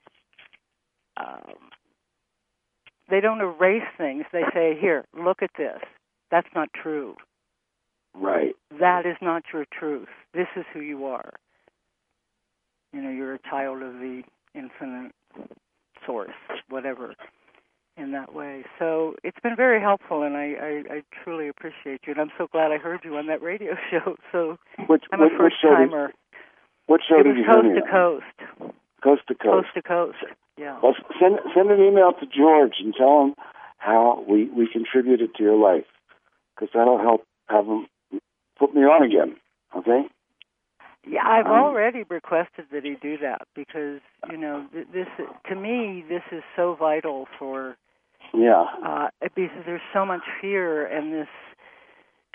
don't erase things. They say, here, look at this. That's not true. Right. That is not your truth. This is who you are. You know, you're a child of the infinite source, whatever, in that way. So it's been very helpful, and I truly appreciate you. And I'm so glad I heard you on that radio show. So I'm a first-timer. What show did you hear me on? Coast to Coast. Coast to Coast. Coast to Coast, yeah. Well, send an email to George and tell him how we contributed to your life, because that'll help have him put me on again, okay? Yeah, I've already requested that he do that because, you know, this to me, this is so vital for... Yeah. Because there's so much fear and this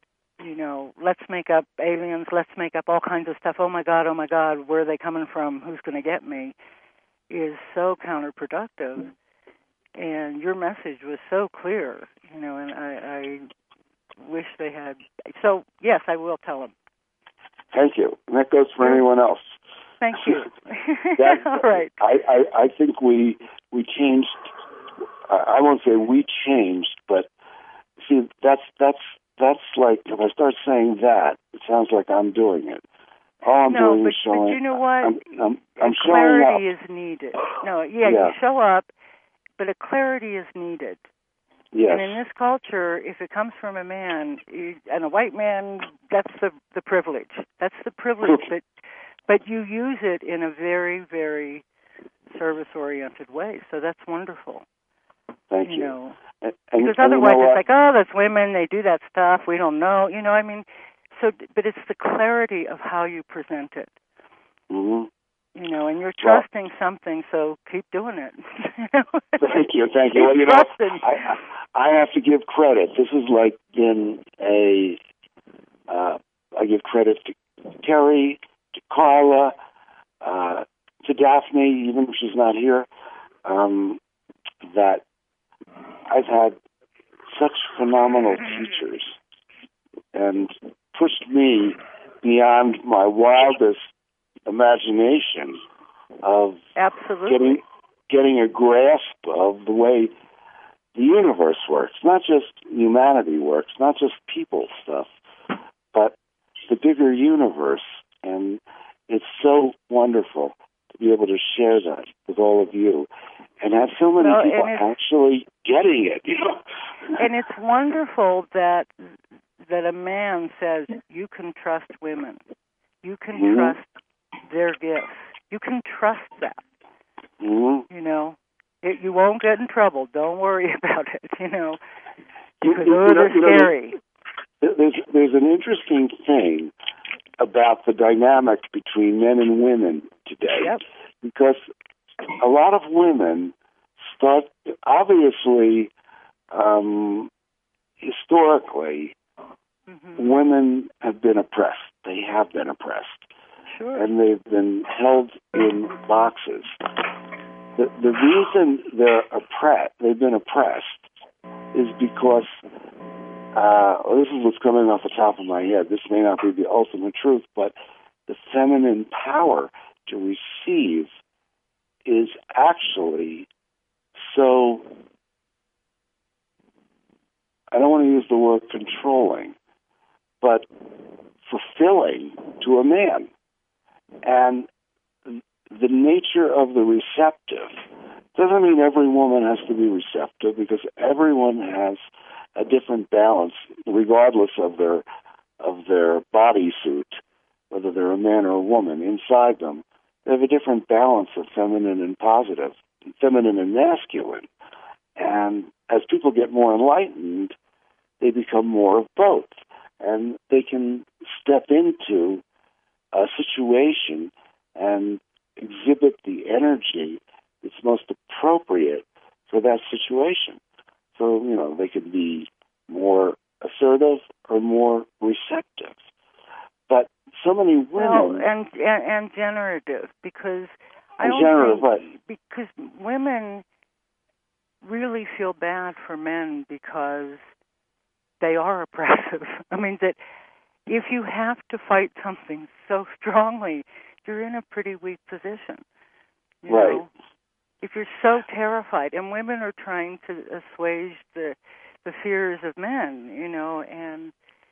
let's make up aliens, let's make up all kinds of stuff. Oh my God, where are they coming from? Who's going to get me? Is so counterproductive. And your message was so clear, and I wish they had. So, yes, I will tell them. Thank you. And that goes for anyone else. Thank you. All right. I think we changed. I won't say we changed, but see, that's like, if I start saying that, it sounds like I'm doing it. All I'm doing is showing. But you know what? I'm showing up. Clarity is needed. You show up, but a clarity is needed. Yes. And in this culture, if it comes from a man, and a white man, that's the privilege. That's the privilege. But you use it in a very, very service-oriented way. So that's wonderful. Thank you. Because otherwise it's like, oh, that's women, they do that stuff, we don't know. So, but it's the clarity of how you present it. Mm-hmm. And you're trusting something, so keep doing it. Thank you. Well, I have to give credit. This has been I give credit to Terry, to Carla, to Daphne, even if she's not here, that I've had such phenomenal teachers and pushed me beyond my wildest imagination of getting a grasp of the way the universe works. Not just humanity works, not just people stuff, but the bigger universe. And it's so wonderful to be able to share that with all of you and have so many people actually getting it. And it's wonderful that a man says, you can trust women. You can trust their gifts. You can trust that. Mm-hmm. You won't get in trouble. Don't worry about it, because they're scary. There's an interesting thing about the dynamic between men and women today. Yep. Because a lot of women start, obviously, historically, women have been oppressed. They have been oppressed. Sure. And they've been held in boxes. The reason they've been oppressed is because, this is what's coming off the top of my head. This may not be the ultimate truth, but the feminine power to receive is actually so, I don't want to use the word controlling, but fulfilling to a man. And the nature of the receptive doesn't mean every woman has to be receptive, because everyone has a different balance, regardless of their bodysuit, whether they're a man or a woman. Inside them, they have a different balance of feminine and positive, feminine and masculine. And as people get more enlightened, they become more of both. And they can step into a situation and exhibit the energy that's most appropriate for that situation. So, they could be more assertive or more receptive. But so many women... and generative, because because women really feel bad for men because they are oppressive. I mean, that if you have to fight something so strongly, you're in a pretty weak position. You know? If you're so terrified, and women are trying to assuage the fears of men, and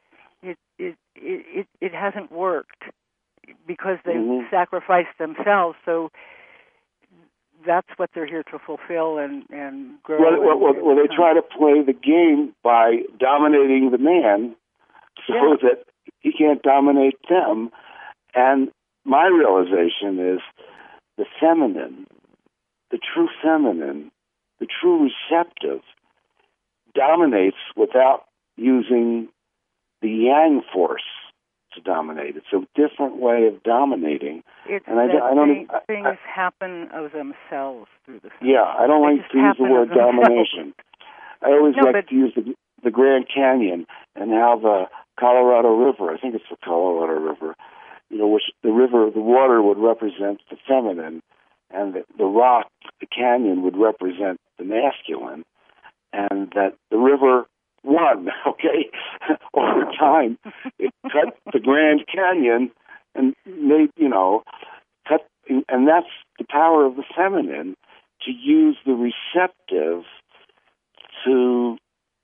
it hasn't worked because they've sacrificed themselves. So that's what they're here to fulfill and grow. Well, they try to play the game by dominating the man so that he can't dominate them. And my realization is the feminine, the true feminine, the true receptive dominates without using the yang force to dominate. It's a different way of dominating. Things happen of themselves through the feminine. Yeah, I don't like to use the word domination. I always like to use the Grand Canyon and how Colorado River. I think it's the Colorado River. Which the water would represent the feminine, and the rock, the canyon, would represent the masculine, and that the river won. Okay, over time, it cut the Grand Canyon and made cut, and that's the power of the feminine, to use the receptive to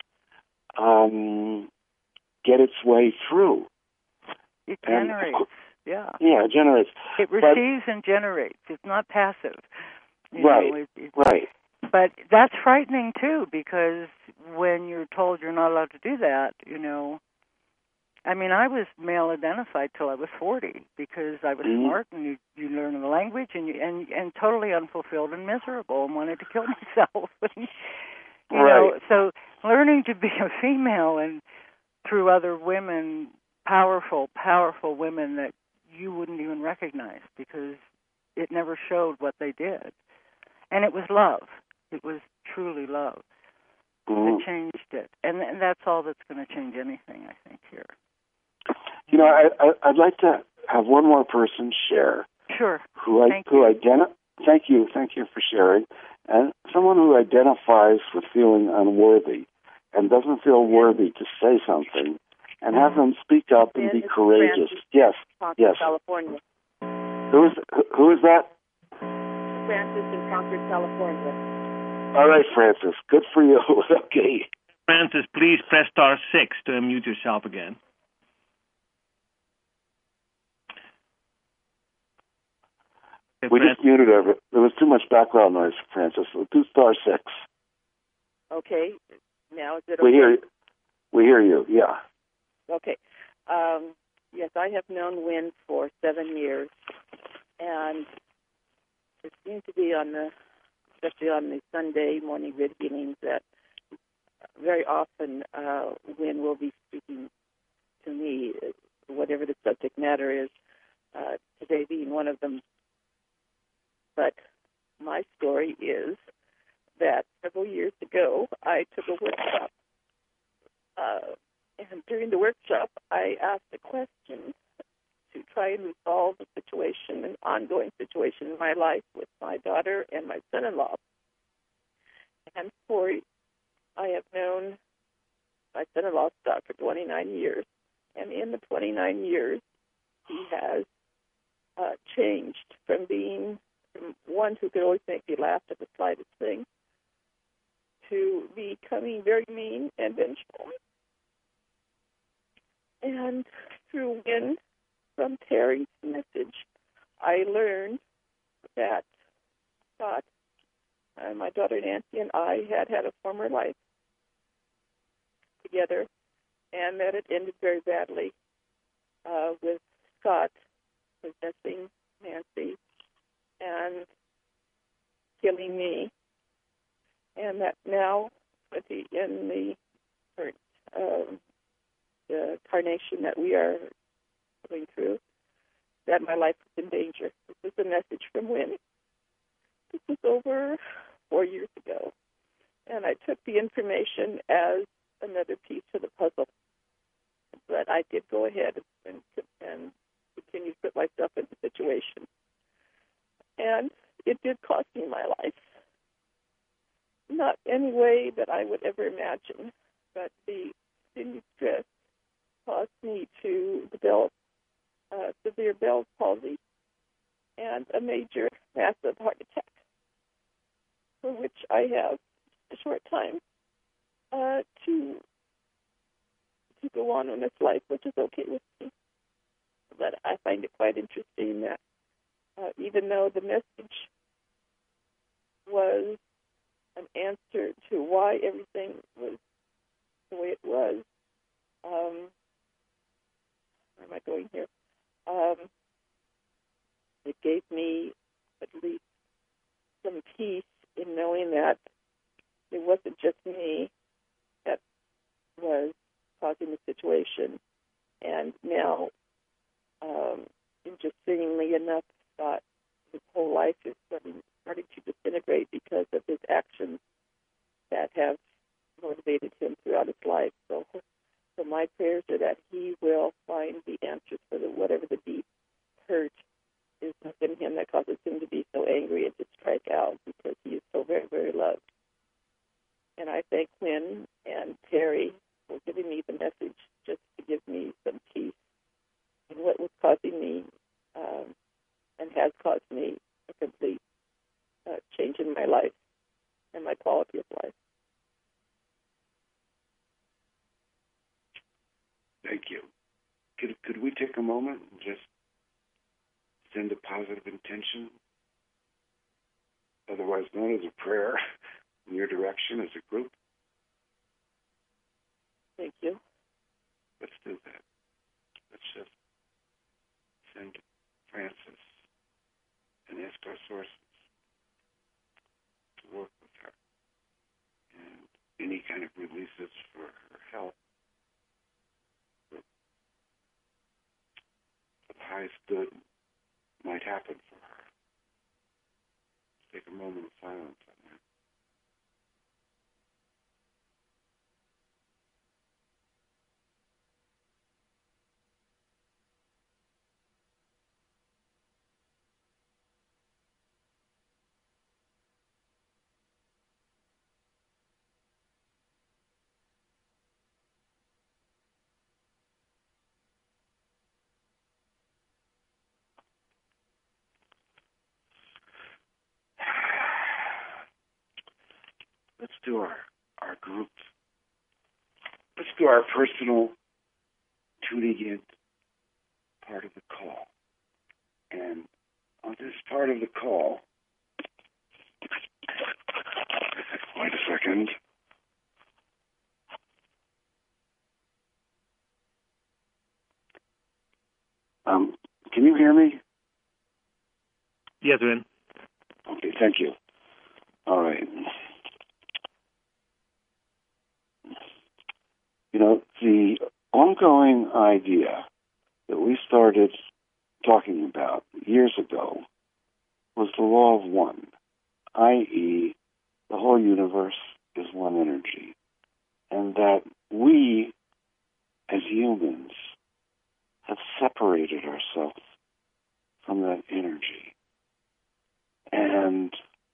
get its way through. It generates. Yeah, it generates. It receives and generates. It's not passive. Right. Right. But that's frightening too, because when you're told you're not allowed to do that, I mean, I was male identified till I was 40 because I was smart, and you learn the language, and totally unfulfilled and miserable, and wanted to kill myself. So learning to be a female, and through other women, powerful women that you wouldn't even recognize, because it never showed what they did. And it was love. It was truly love that changed it. And that's all that's going to change anything, I think, here. I'd like to have one more person share. Sure. Thank you for sharing. And someone who identifies with feeling unworthy and doesn't feel worthy to say something, and have them speak up and be courageous. Yes. California. Who is that? Francis in Concord, California. All right, Francis. Good for you. Okay. Francis, please press *6 to unmute yourself again. We just muted her. There was too much background noise, Francis. So do *6. Okay. Now is it okay? We hear you. Yeah. Okay. Yes, I have known Wynn for 7 years, and it seems to be especially on the Sunday morning grid healings, that very often Wynn will be speaking to me, whatever the subject matter is, today being one of them. But my story is that several years ago, I took a workshop. And during the workshop, I asked a question to try and resolve a situation, an ongoing situation in my life with my daughter and my son-in-law. And I have known my son-in-law Scott for 29 years. And in the 29 years, he has changed from being one who could always make me laugh at the slightest thing to becoming very mean and vengeful. And through Wynn, from Terry's message, I learned that Scott, my daughter Nancy, and I had a former life together, and that it ended very badly with Scott possessing Nancy and killing me, and that now, in the current the carnation that we are going through, that my life was in danger. This was a message from Wynn. This was over 4 years ago, and I took the information as another piece to the puzzle. But I did go ahead and continue to put myself in the situation. And it did cost me my life. Not any way that I would ever imagine, but the continued stress caused me to develop severe Bell's palsy and a major, massive heart attack, for which I have a short time to go on in this life, which is okay with me. But I find it quite interesting that even though the message was an answer to why everything was the way it was, where am I going here? It gave me at least some peace in knowing that it wasn't just me that was causing the situation. And now, interestingly enough, Scott, his whole life is starting to disintegrate because of his actions that have motivated him throughout his life. So my prayers are that he will find the answers for whatever the deep hurt is within him that causes him to be so angry and to strike out, because he is so very, very loved. And I thank Quinn and Terry for giving me the message just to give me some peace in what was causing me and has caused me a complete change in my life and my quality of life. Thank you. Could we take a moment and just send a positive intention, otherwise known as a prayer, in your direction as a group? Thank you. Let's do that. Let's just send Frances and ask our sources to work with her, and any kind of releases for her health, for the highest good might happen for her. Let's take a moment of silence on that. Let's do our group. Let's do our personal tuning in part of the call. And on this part of the call, wait a second. Can you hear me? Yes, Vin. Okay, thank you. All right. You know, the ongoing idea that we started talking about years ago was the law of one, i.e., the whole universe is one energy, and that we, as humans, have separated ourselves from that energy. And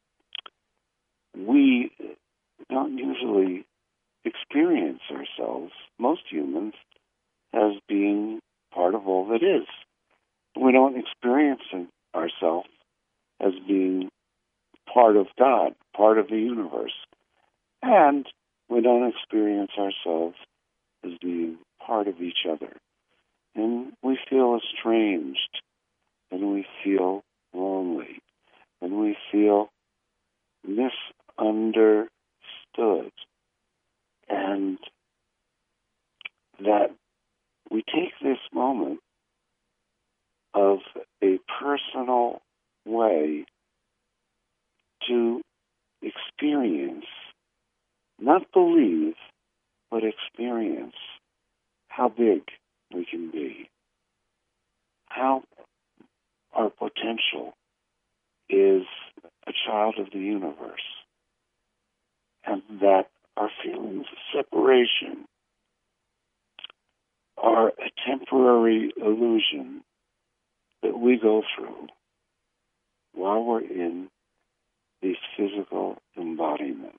we don't usually experience ourselves, most humans, as being part of all that is. We don't experience ourselves as being part of God, part of the universe. And we don't experience ourselves as being part of each other. And we feel estranged, and we feel lonely, and we feel misunderstood. And that we take this moment of a personal way to experience, not believe, but experience how big we can be, how our potential is a child of the universe, and that our feelings of separation are a temporary illusion that we go through while we're in these physical embodiments.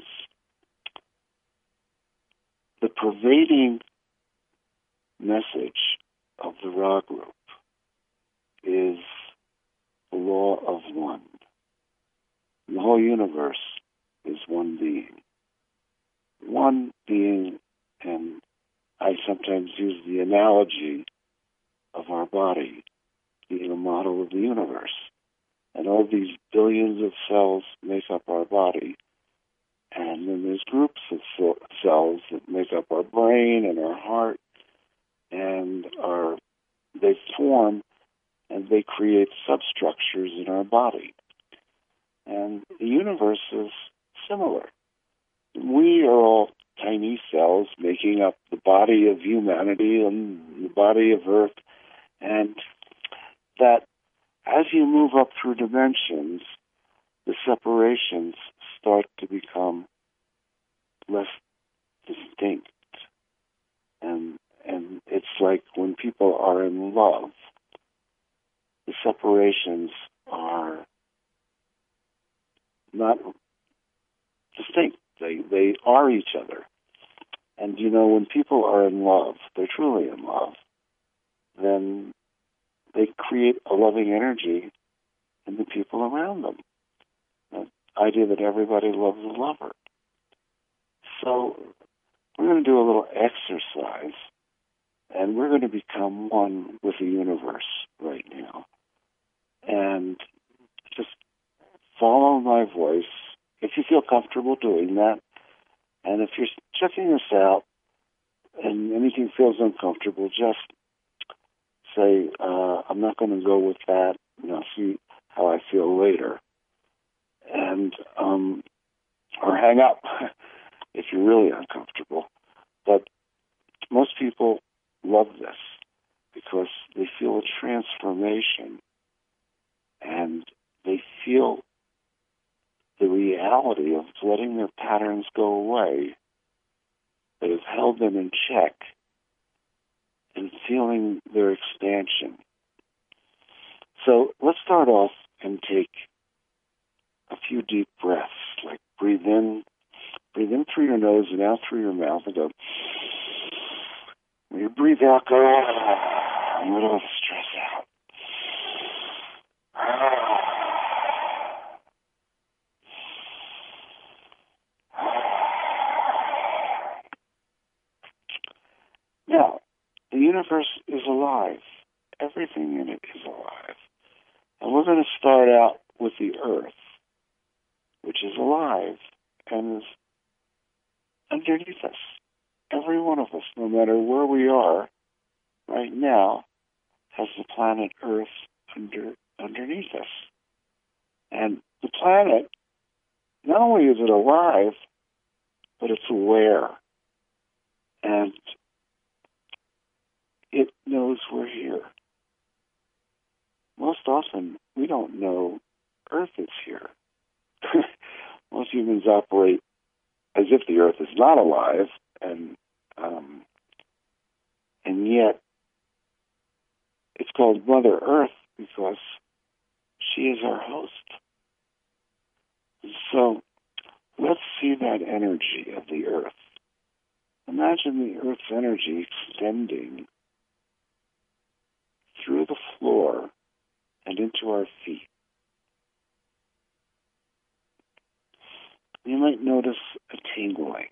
The pervading message of the Ra group is the law of one. The whole universe is one being. One being, and I sometimes use the analogy of our body being a model of the universe. And all these billions of cells make up our body. And then there's groups of cells that make up our brain and our heart, and they form and they create substructures in our body. And the universe is similar. We are all tiny cells making up the body of humanity and the body of Earth, and that as you move up through dimensions, the separations start to become less distinct, and it's like when people are in love, the separations are not distinct. They are each other. And, when people are in love, they're truly in love, then they create a loving energy in the people around them. The idea that everybody loves a lover. So we're going to do a little exercise, and we're going to become one with the universe right now. And just follow my voice if you feel comfortable doing that. And if you're checking this out and anything feels uncomfortable, just say, I'm not going to go with that. See how I feel later. And, or hang up if you're really uncomfortable. But most people love this because they feel a transformation and they feel the reality of letting their patterns go away that have held them in check and feeling their expansion. So let's start off and take a few deep breaths, like breathe in through your nose and out through your mouth and go. When you breathe out, go, let all the stress out. Now, the universe is alive. Everything in it is alive. And we're going to start out with the earth, which is alive and is underneath us. Every one of us, no matter where we are right now, has the planet Earth underneath us. And the planet, not only is it alive, but it's aware. And it knows we're here. Most often, we don't know Earth is here. Most humans operate as if the Earth is not alive, and yet it's called Mother Earth because she is our host. So let's see that energy of the Earth. Imagine the Earth's energy extending through the floor and into our feet. You might notice a tingling.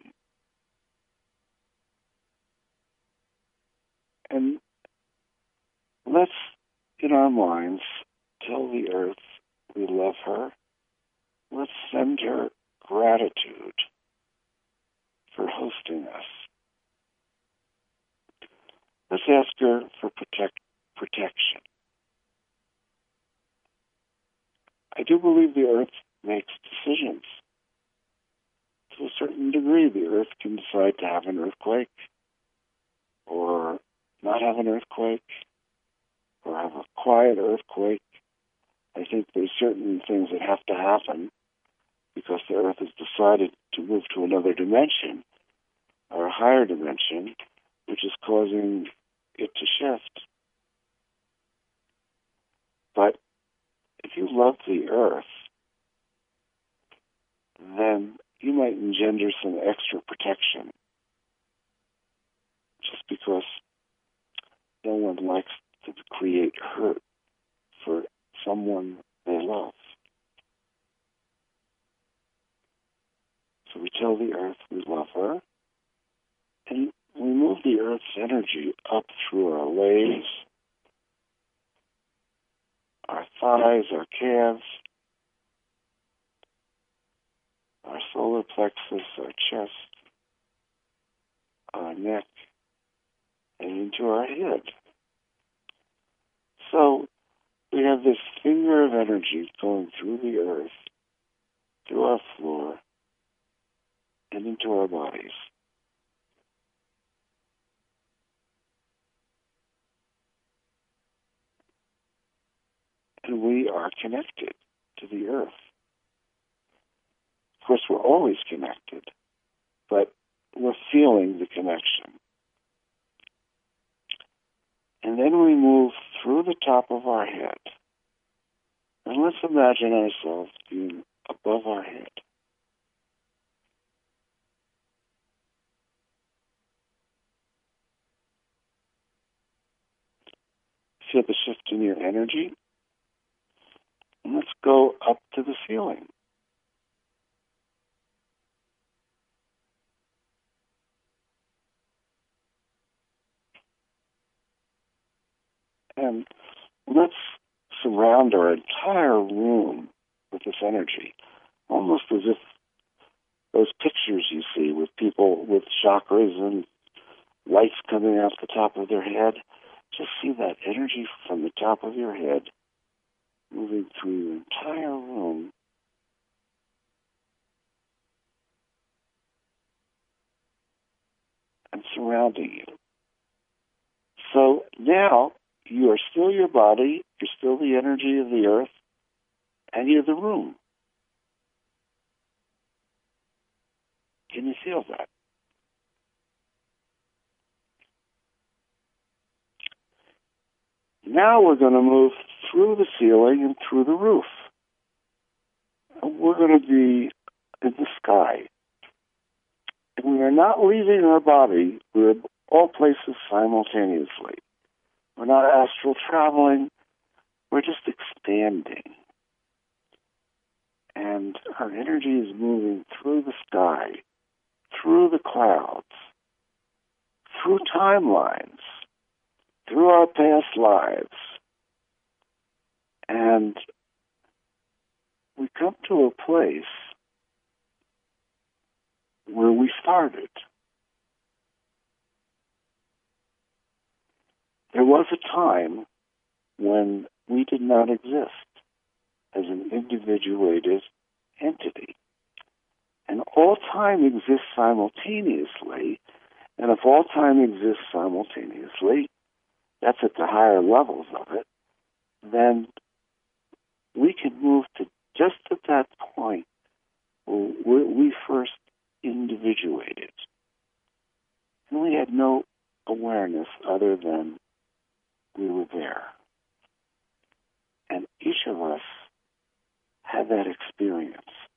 And let's, in our minds, tell the Earth we love her. Let's send her gratitude for hosting us. Let's ask her for protection. I do believe the Earth makes decisions. To a certain degree, the Earth can decide to have an earthquake, or not have an earthquake, or have a quiet earthquake. I think there's certain things that have to happen because the Earth has decided to move to another dimension, or a higher dimension, which is causing it to shift. But if you love the Earth, then you might engender some extra protection just because no one likes to create hurt for someone they love. So we tell the Earth we love her, and we move the Earth's energy up through our legs, our thighs, our calves, our solar plexus, our chest, our neck, and into our head. So we have this finger of energy going through the Earth, through our floor, and into our bodies. And we are connected to the Earth. Of course, we're always connected, but we're feeling the connection. And then we move through the top of our head. And let's imagine ourselves being above our head. Feel the shift in your energy. And let's go up to the ceiling. And let's surround our entire room with this energy, almost as if those pictures you see with people with chakras and lights coming out the top of their head. Just see that energy from the top of your head moving through your entire room. And surrounding you. So now you are still your body, you're still the energy of the earth, and you're the room. Can you feel that? Now we're going to move through the ceiling and through the roof. We're going to be in the sky. And we are not leaving our body. We're all places simultaneously. We're not astral traveling. We're just expanding. And our energy is moving through the sky, through the clouds, through timelines, through our past lives. And we come to a place where we started. There was a time when we did not exist as an individuated entity. And all time exists simultaneously, and if all time exists simultaneously, that's at the higher levels of it, then we can move to just at that point where we first individuated. And we had no awareness other than we were there. And each of us had that experience.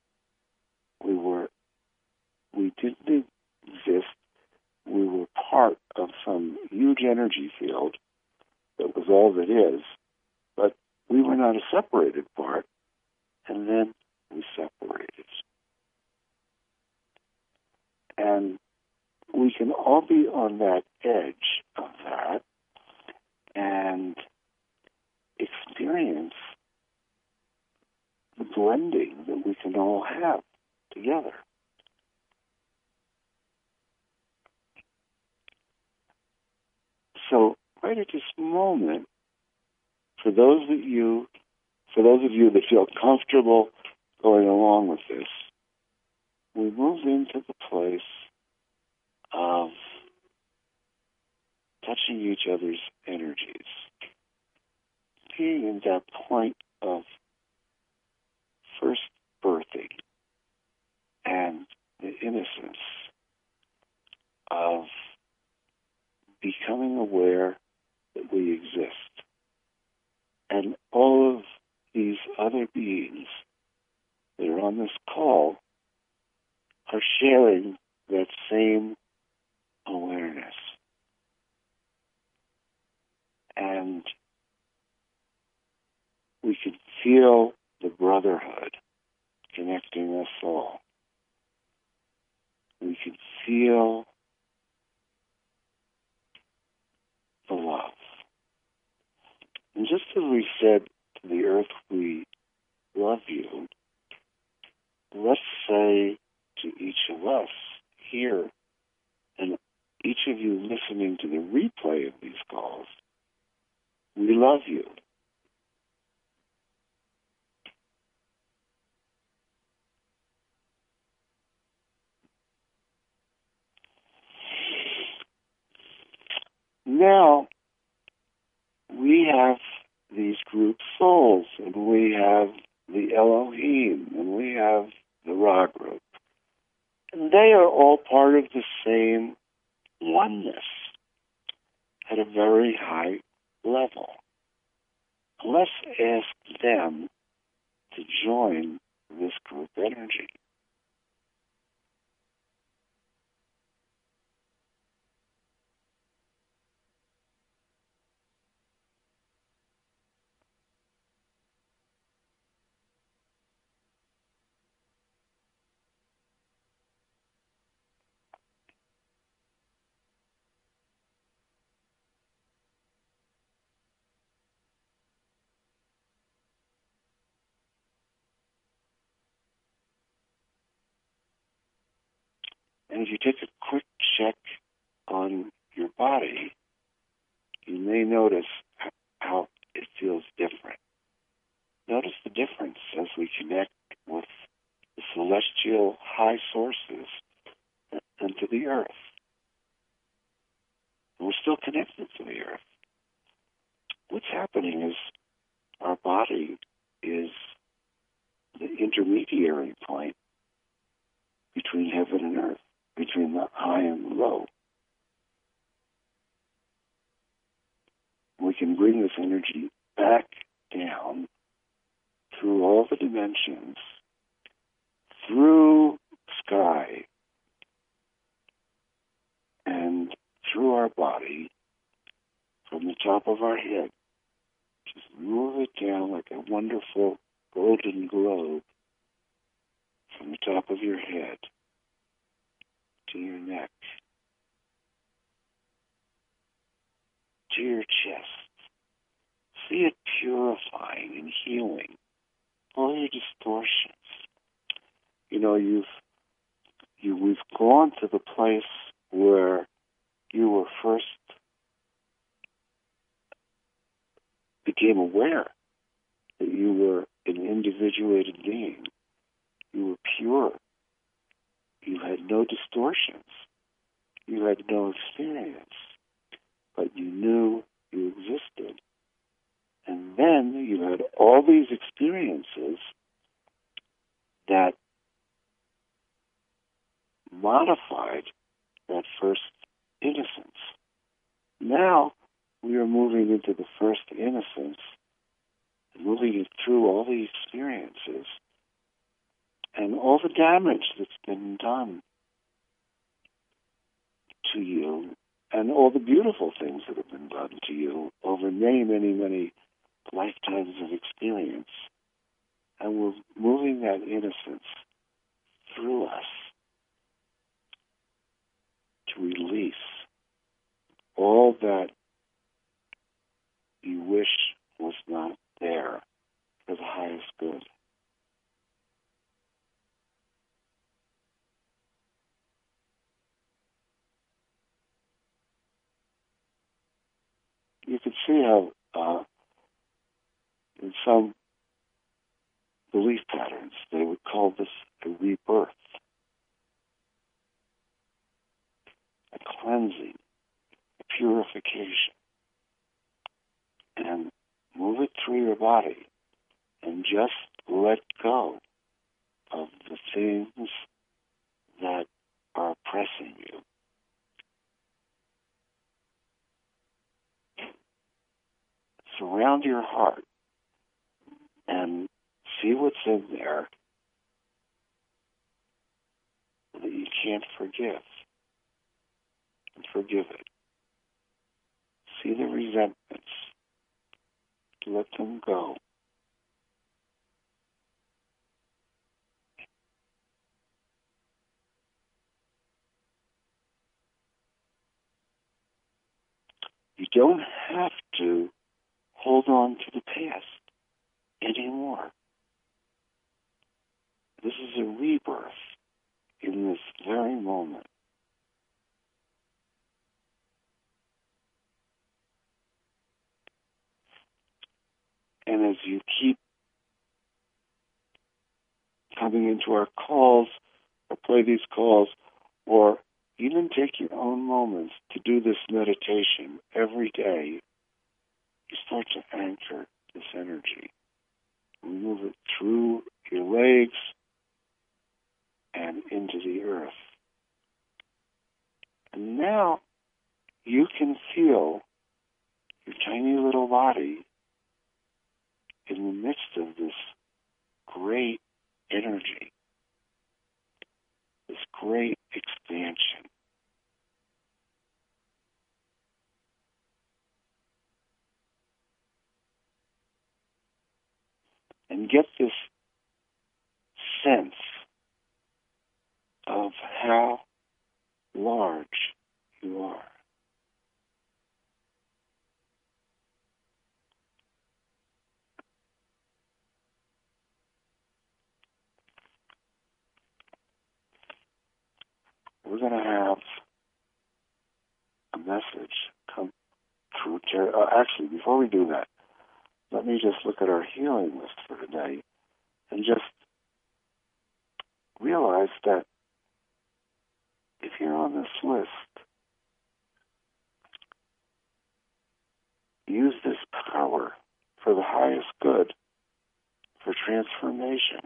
We didn't exist. We were part of some huge energy field that was all that is, but we were not a separated part, and then we separated. And we can all be on that edge of that and experience the blending that we can all have together. So right at this moment, for those of you that feel comfortable going along with this, we move into the place of touching each other's energies, being in that point of first birthing and the innocence of becoming aware that we exist. And all of these other beings that are on this call are sharing that same awareness. And we can feel the brotherhood connecting us all. We can feel the love. And just as we said to the earth, we love you, let's say to each of us here, and each of you listening to the replay of these calls, we love you. Now, we have these group souls, and we have the Elohim, and we have the Ra group. And they are all part of the same oneness at a very high level. Let's ask them to join this group energy. And if you take a quick check on your body, you may notice how it feels different. Notice the difference as we connect with the celestial high sources and to the earth. And we're still connected to the earth. What's happening is our body is the intermediary point between heaven and earth, between the high and the low. We can bring this energy back down through all the dimensions, through sky, and through our body, from the top of our head. Just move it down like a wonderful golden globe from the top of your head to your neck, to your chest. See it purifying and healing all your distortions. You know, we've gone to the place where you were first became aware that you were an individuated being. You were pure. You had no distortions. You had no experience, but you knew you existed. And then you had all these experiences that modified that first innocence. Now we are moving into the first innocence, moving it through all the experiences and all the damage that's been done to you and all the beautiful things that have been done to you over many, many, many lifetimes of experience. And we're moving that innocence through us to release all that you wish was not there for the highest good. You can see how in some belief patterns they would call this a rebirth, a cleansing, a purification. And move it through your body and just let go of the things that are oppressing you. Surround your heart and see what's in there that you can't forgive. And forgive it. See the resentments. Let them go. You don't have to hold on to the past anymore. This is a rebirth in this very moment. And as you keep coming into our calls, or play these calls, or even take your own moments to do this meditation every day, you start to anchor this energy. We move it through your legs and into the earth. And now you can feel your tiny little body in the midst of this great energy, this great expansion. And get this sense of how large you are. We're going to have a message come through. Actually, before we do that, let me just look at our healing list for today and just realize that if you're on this list, use this power for the highest good, for transformation.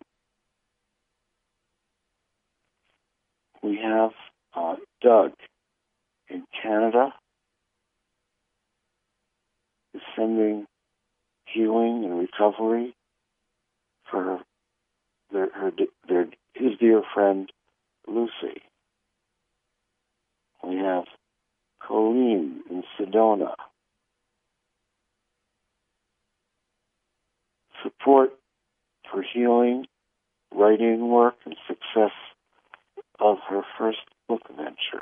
We have Doug in Canada is sending healing and recovery for his dear friend Lucy. We have Colleen in Sedona. Support for healing, writing work, and success of her first book venture.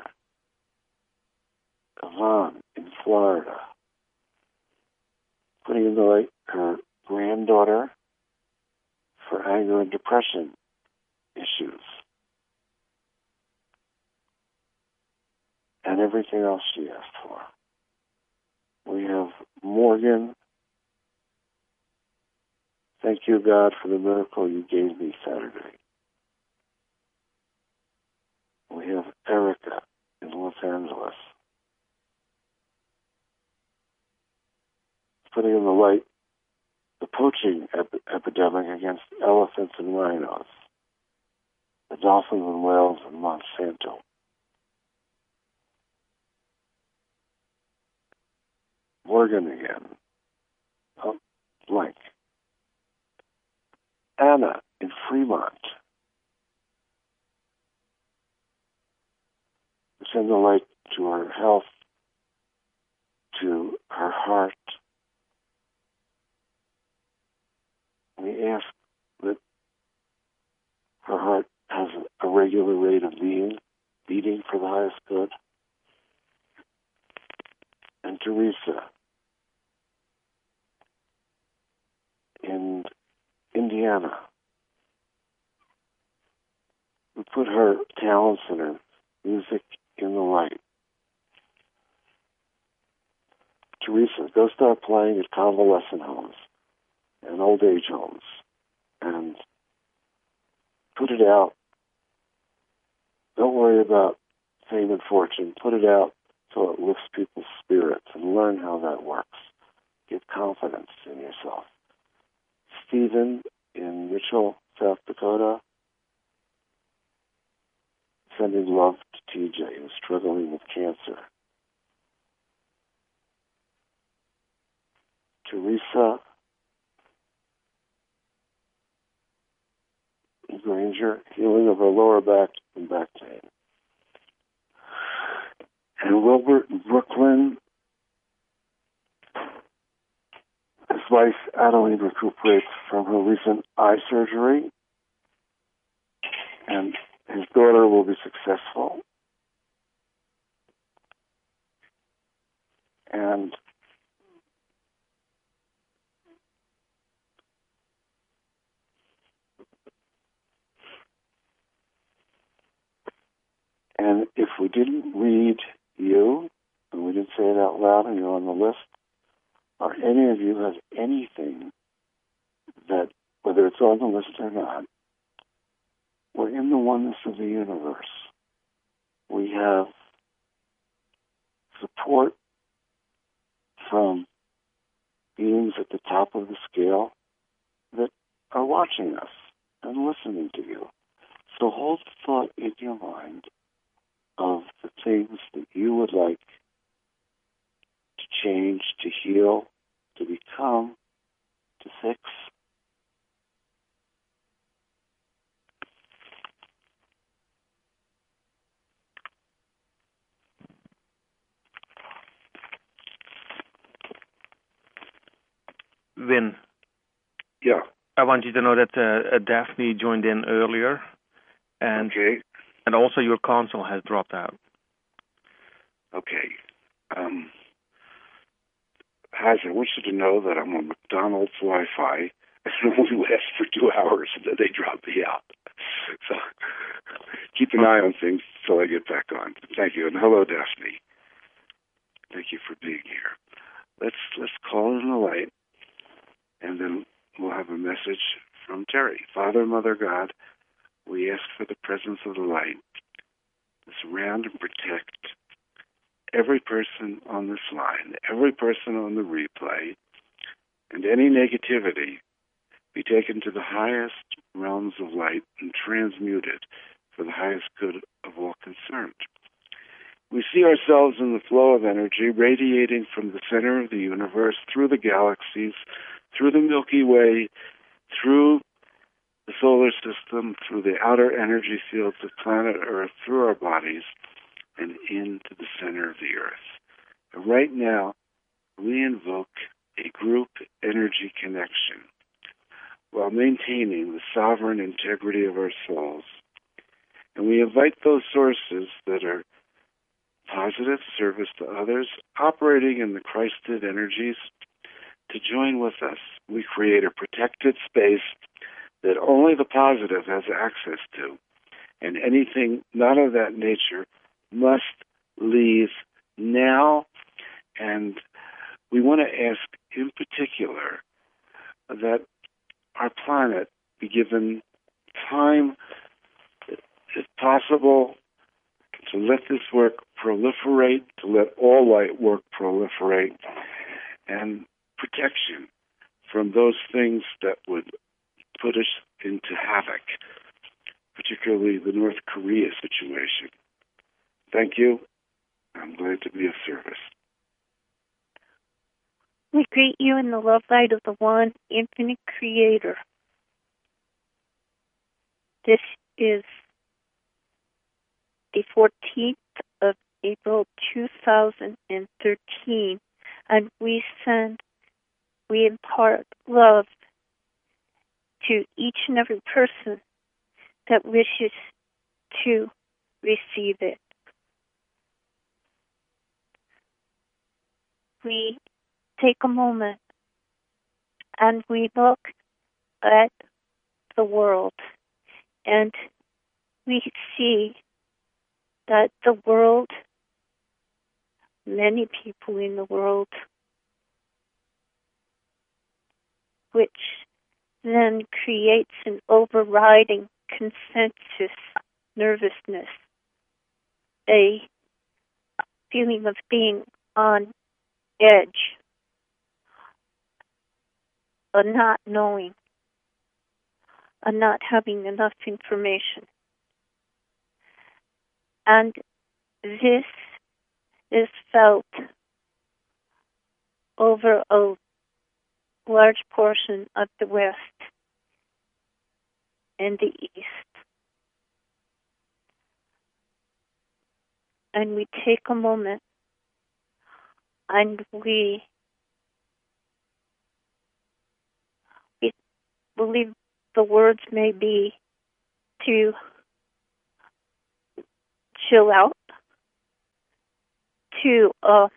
Yvonne in Florida. Putting in the light her granddaughter for anger and depression issues. And everything else she asked for. We have Morgan. Thank you, God, for the miracle you gave me Saturday. We have Erica in Los Angeles. Putting in the light the poaching epidemic against elephants and rhinos, the dolphins and whales and Monsanto. Morgan again. Oh, blank. Anna in Fremont. Send the light to her health, to her heart. We ask that her heart has a regular rate of beating for the highest good. And Teresa in Indiana. We put her talents and her music in the light. Teresa, go start playing at convalescent homes and old age homes and put it out. Don't worry about fame and fortune. Put it out so it lifts people's spirits and learn how that works. Get confidence in yourself. Stephen in Mitchell, South Dakota, sending love to TJ, who's struggling with cancer. Teresa Granger, healing of her lower back and back pain. And Wilbert in Brooklyn, his wife Adeline recuperates from her recent eye surgery, and his daughter will be successful. And if we didn't read you, and we didn't say it out loud, and you're on the list, or any of you have anything that, whether it's on the list or not, we're in the oneness of the universe. We have support from beings at the top of the scale that are watching us and listening to you. So hold the thought in your mind of the things that you would like to change, to heal, to become, to fix. Vin. Yeah. I want you to know that Daphne joined in earlier, and and also your console has dropped out. Okay. Haz, I want you to know that I'm on McDonald's Wi-Fi. It only lasts for 2 hours, and then they drop me out. So keep an eye on things till I get back on. Thank you, and hello, Daphne. Thank you for being here. Let's call in the light, and then we'll have a message from Terry. Father, Mother, God, we ask for the presence of the light to surround and protect every person on this line, every person on the replay, and any negativity be taken to the highest realms of light and transmuted for the highest good of all concerned. We see ourselves in the flow of energy radiating from the center of the universe, through the galaxies, through the Milky Way, through the solar system, through the outer energy fields of planet Earth, through our bodies, and into the center of the Earth. And right now, we invoke a group energy connection while maintaining the sovereign integrity of our souls. And we invite those sources that are positive, service to others, operating in the Christed energies, to join with us. We create a protected space that only the positive has access to, and anything not of that nature must leave now. And we want to ask in particular that our planet be given time, if possible, to let this work proliferate, to let all light work proliferate, and protection from those things that would put us into havoc, particularly the North Korea situation. Thank you. I'm glad to be of service. We greet you in the love light of the one infinite creator. This is the 14th of April 2013, and we impart love to each and every person that wishes to receive it. We take a moment and we look at the world, and we see that the world, many people in the world, which then creates an overriding consensus nervousness, a feeling of being on edge, a not knowing, a not having enough information. And this is felt over a large portion of the West and the East. And we take a moment and we believe the words may be to chill out, to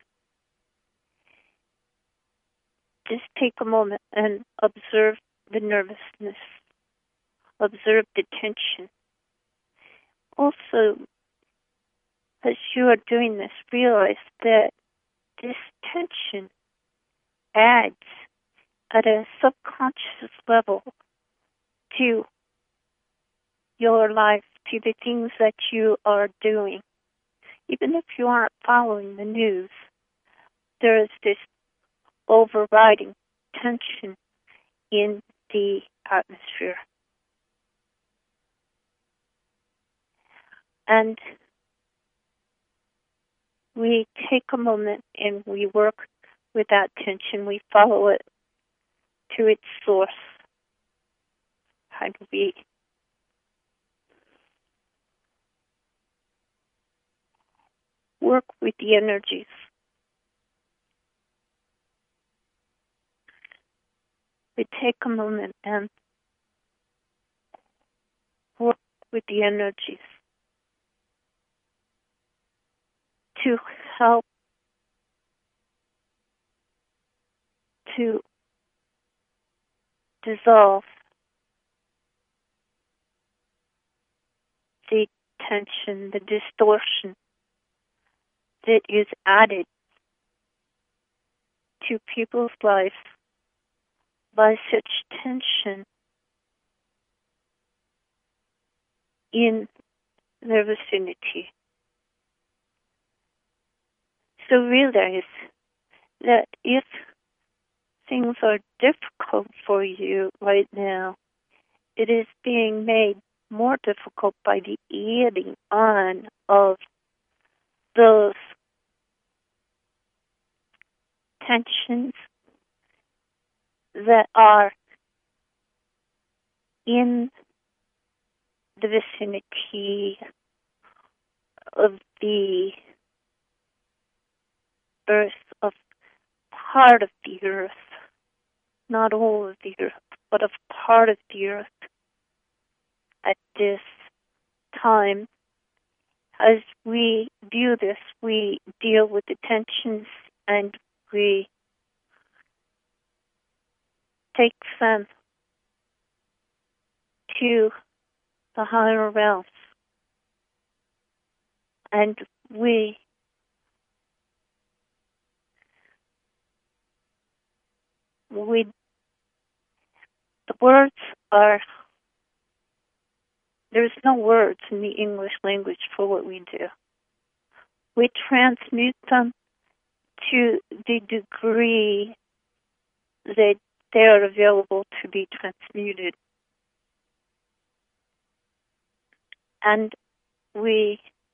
just take a moment and observe the nervousness, observe the tension. Also, as you are doing this, realize that this tension adds at a subconscious level to your life, to the things that you are doing. Even if you aren't following the news, there is this overriding tension in the atmosphere. And we take a moment and we work with that tension, we follow it to its source. And we work with the energies. We take a moment and work with the energies to help to dissolve the tension, the distortion that is added to people's lives by such tension in their vicinity. So realize that if things are difficult for you right now, it is being made more difficult by the adding on of those tensions that are in the vicinity of the earth, of part of the earth, not all of the earth, but of part of the earth at this time. As we view this, we deal with the tensions and we take them to the higher realms. And we the words are, there's no words in the English language for what we do. We transmute them to the degree that they are available to be transmuted. And we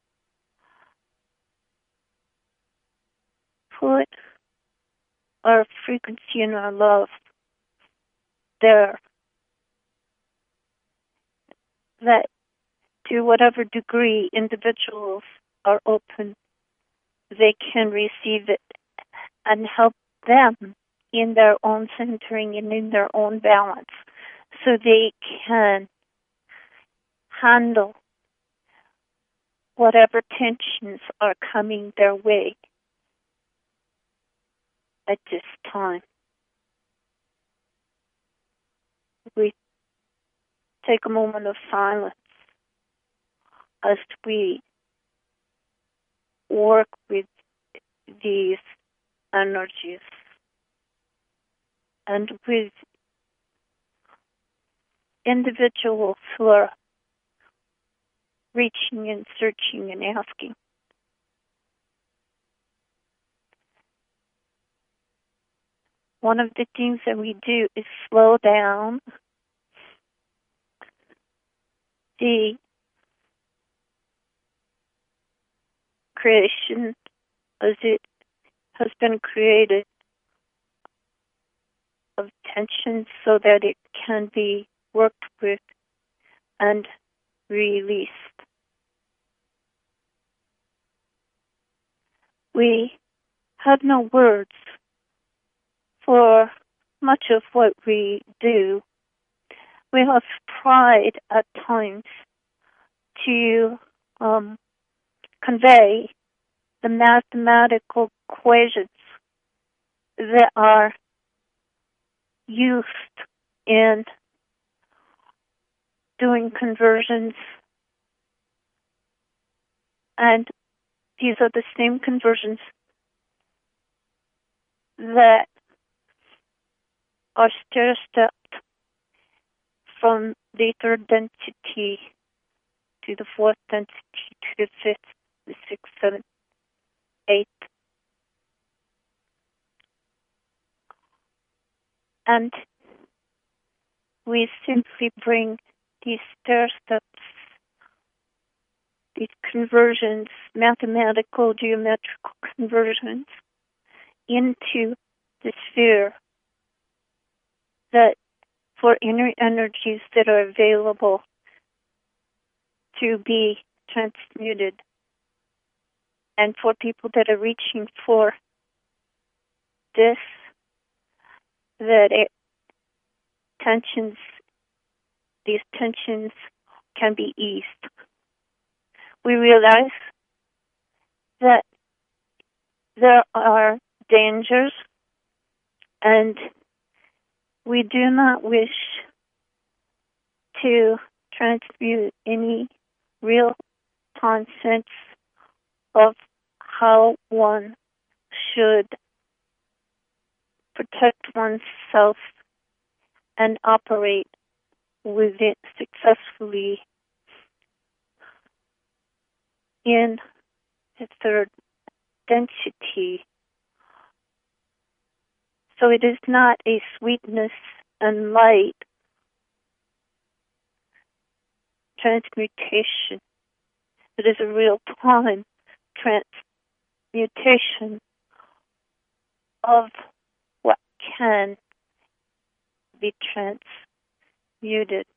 put our frequency and our love there, that to whatever degree individuals are open, they can receive it and help them in their own centering and in their own balance, so they can handle whatever tensions are coming their way at this time. We take a moment of silence as we work with these energies and with individuals who are reaching and searching and asking. One of the things that we do is slow down the creation as it has been created of tension so that it can be worked with and released. We have no words for much of what we do. We have tried at times to convey the mathematical equations that are used in doing conversions, and these are the same conversions that are stair-stepped from the third density to the fourth density to the fifth, the sixth, seventh, eighth. And we simply bring these stair steps, these conversions, mathematical, geometrical conversions, into the sphere, that for inner energies that are available to be transmuted, and for people that are reaching for this, that these tensions can be eased. We realize that there are dangers, and we do not wish to transmute any real concepts of how one should protect oneself and operate with it successfully in the third density. So it is not a sweetness and light transmutation. It is a real-time transmutation of what can be transmuted.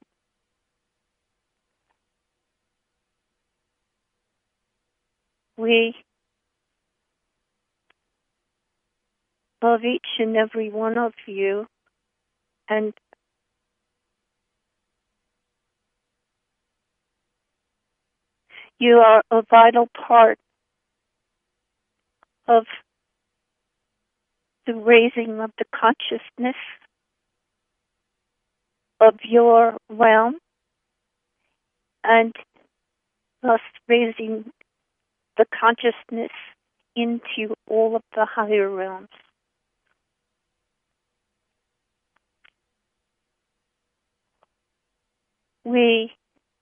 We love each and every one of you, and you are a vital part of the raising of the consciousness of your realm, and thus raising the consciousness into all of the higher realms. We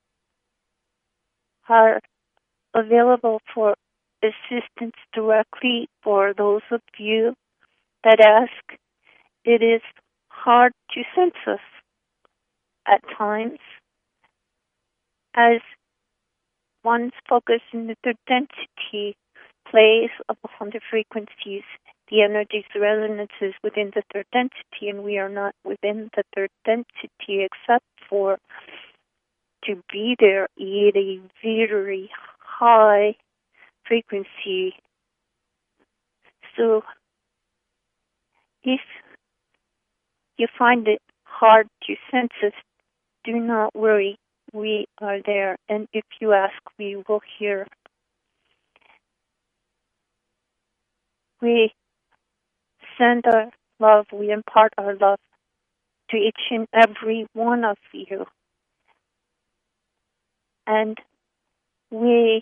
are available for assistance directly for those of you that ask. It is hard to sense us at times, as one's focus in the third density plays upon the frequencies, the energies, the resonances within the third density, and we are not within the third density except for to be there at a very high frequency. So if you find it hard to sense us, do not worry. We are there, and if you ask, we will hear. We send our love, we impart our love to each and every one of you. And we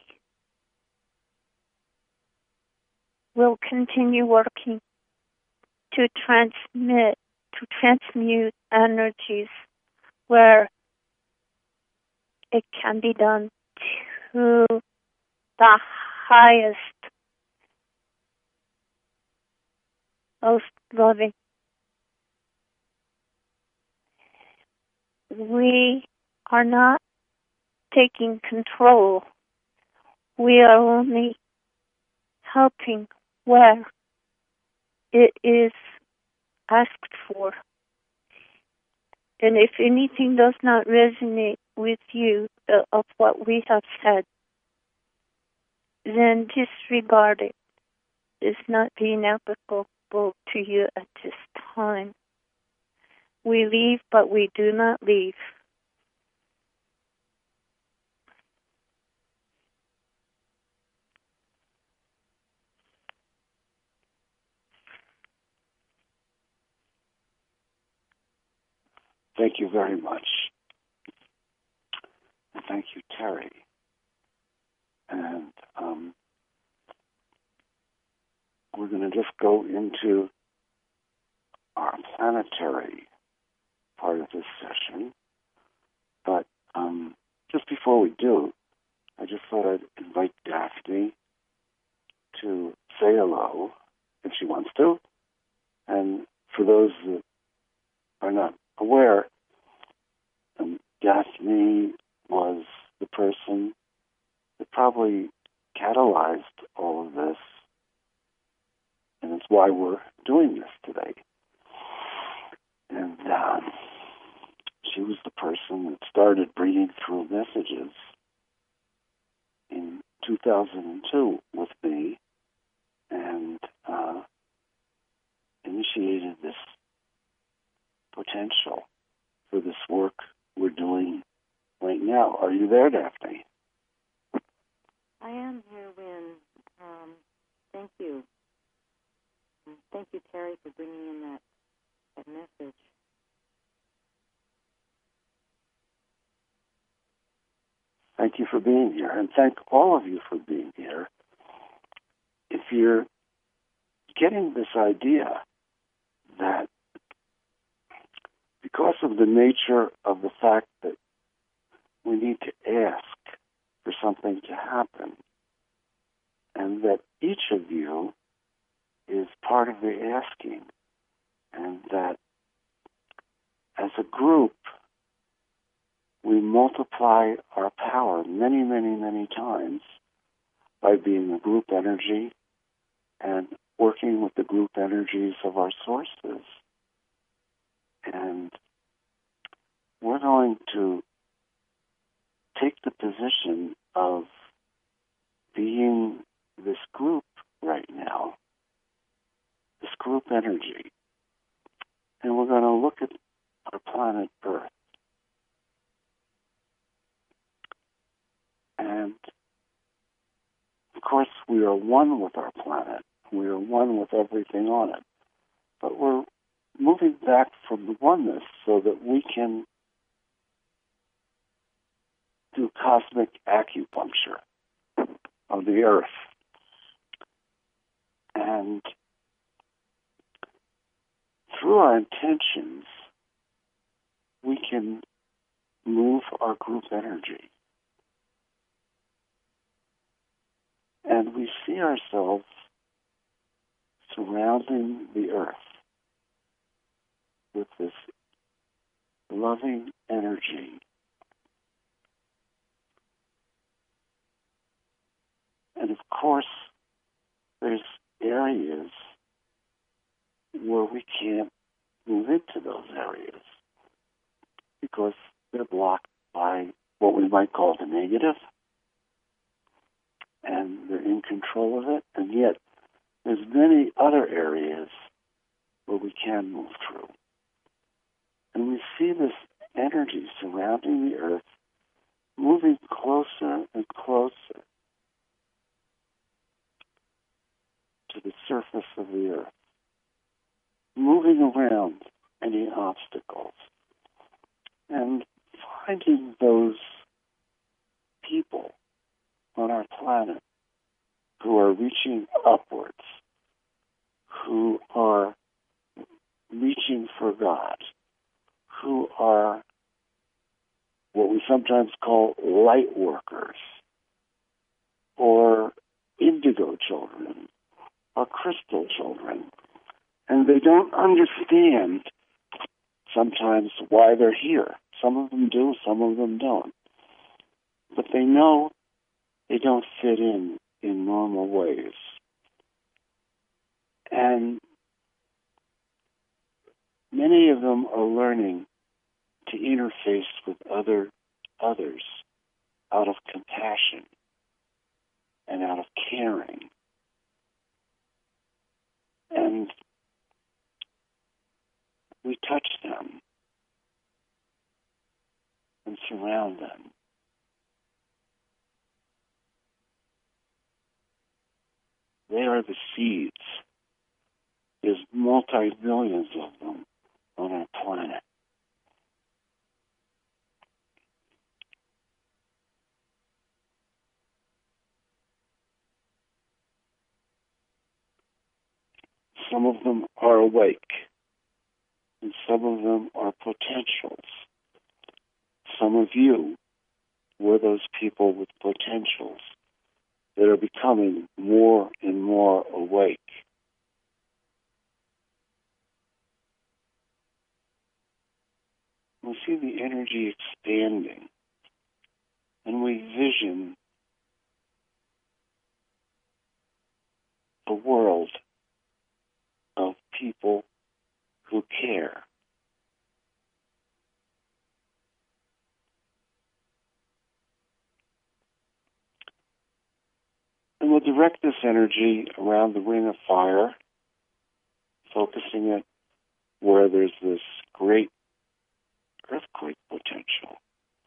will continue working to transmute energies where it can be done to the highest, most loving. We are not taking control. We are only helping where it is asked for. And if anything does not resonate with you of what we have said, then disregard it. It's not being applicable to you at this time. We leave, but we do not leave. Thank you very much. And thank you, Terry. And we're going to just go into our planetary part of this session. But just before we do, I just thought I'd invite Daphne to say hello if she wants to. And for those that are not aware, Daphne was the person that probably catalyzed all of this in is why we're doing this today. And she was the person that started bringing through messages in 2002 with me and initiated this potential for this work we're doing right now. Are you there, Daphne? I am here, Wynn. Thank you. Thank you, Terry, for bringing in that message. Thank you for being here, and thank all of you for being here. If you're getting this idea that because of the nature of the fact that we need to ask for something to happen, and that each of you is part of the asking, and that as a group, we multiply our power many, many, many times by being a group energy and working with the group energies of our sources. And we're going to take the position of being this group right now, this group energy. And we're going to look at our planet Earth. And, of course, we are one with our planet. We are one with everything on it. But we're moving back from the oneness so that we can do cosmic acupuncture of the Earth. And through our intentions, we can move our group energy. And we see ourselves surrounding the Earth with this loving energy. And of course, there's areas where we can't move into those areas because they're blocked by what we might call the negative, and they're in control of it. And yet, there's many other areas where we can move through. And we see this energy surrounding the Earth moving closer and closer to the surface of the Earth, moving around any obstacles, and finding those people on our planet who are reaching upwards, who are reaching for God, who are what we sometimes call light workers, or indigo children, or crystal children. And they don't understand sometimes why they're here. Some of them do, some of them don't. But they know they don't fit in normal ways. And many of them are learning to interface with others out of compassion and out of caring. And we touch them and surround them. They are the seeds. There's multi-billions of them on our planet. Some of them are awake, and some of them are potentials. Some of you were those people with potentials that are becoming more and more awake. We see the energy expanding, and we vision a world people who care. And we'll direct this energy around the ring of fire, focusing it where there's this great earthquake potential.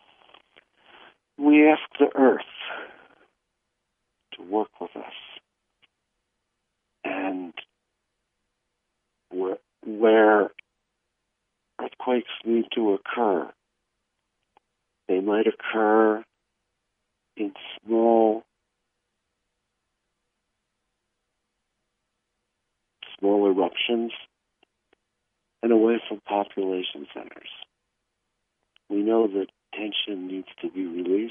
We ask the earth to work with us. And where earthquakes need to occur, they might occur in small eruptions and away from population centers. We know that tension needs to be released,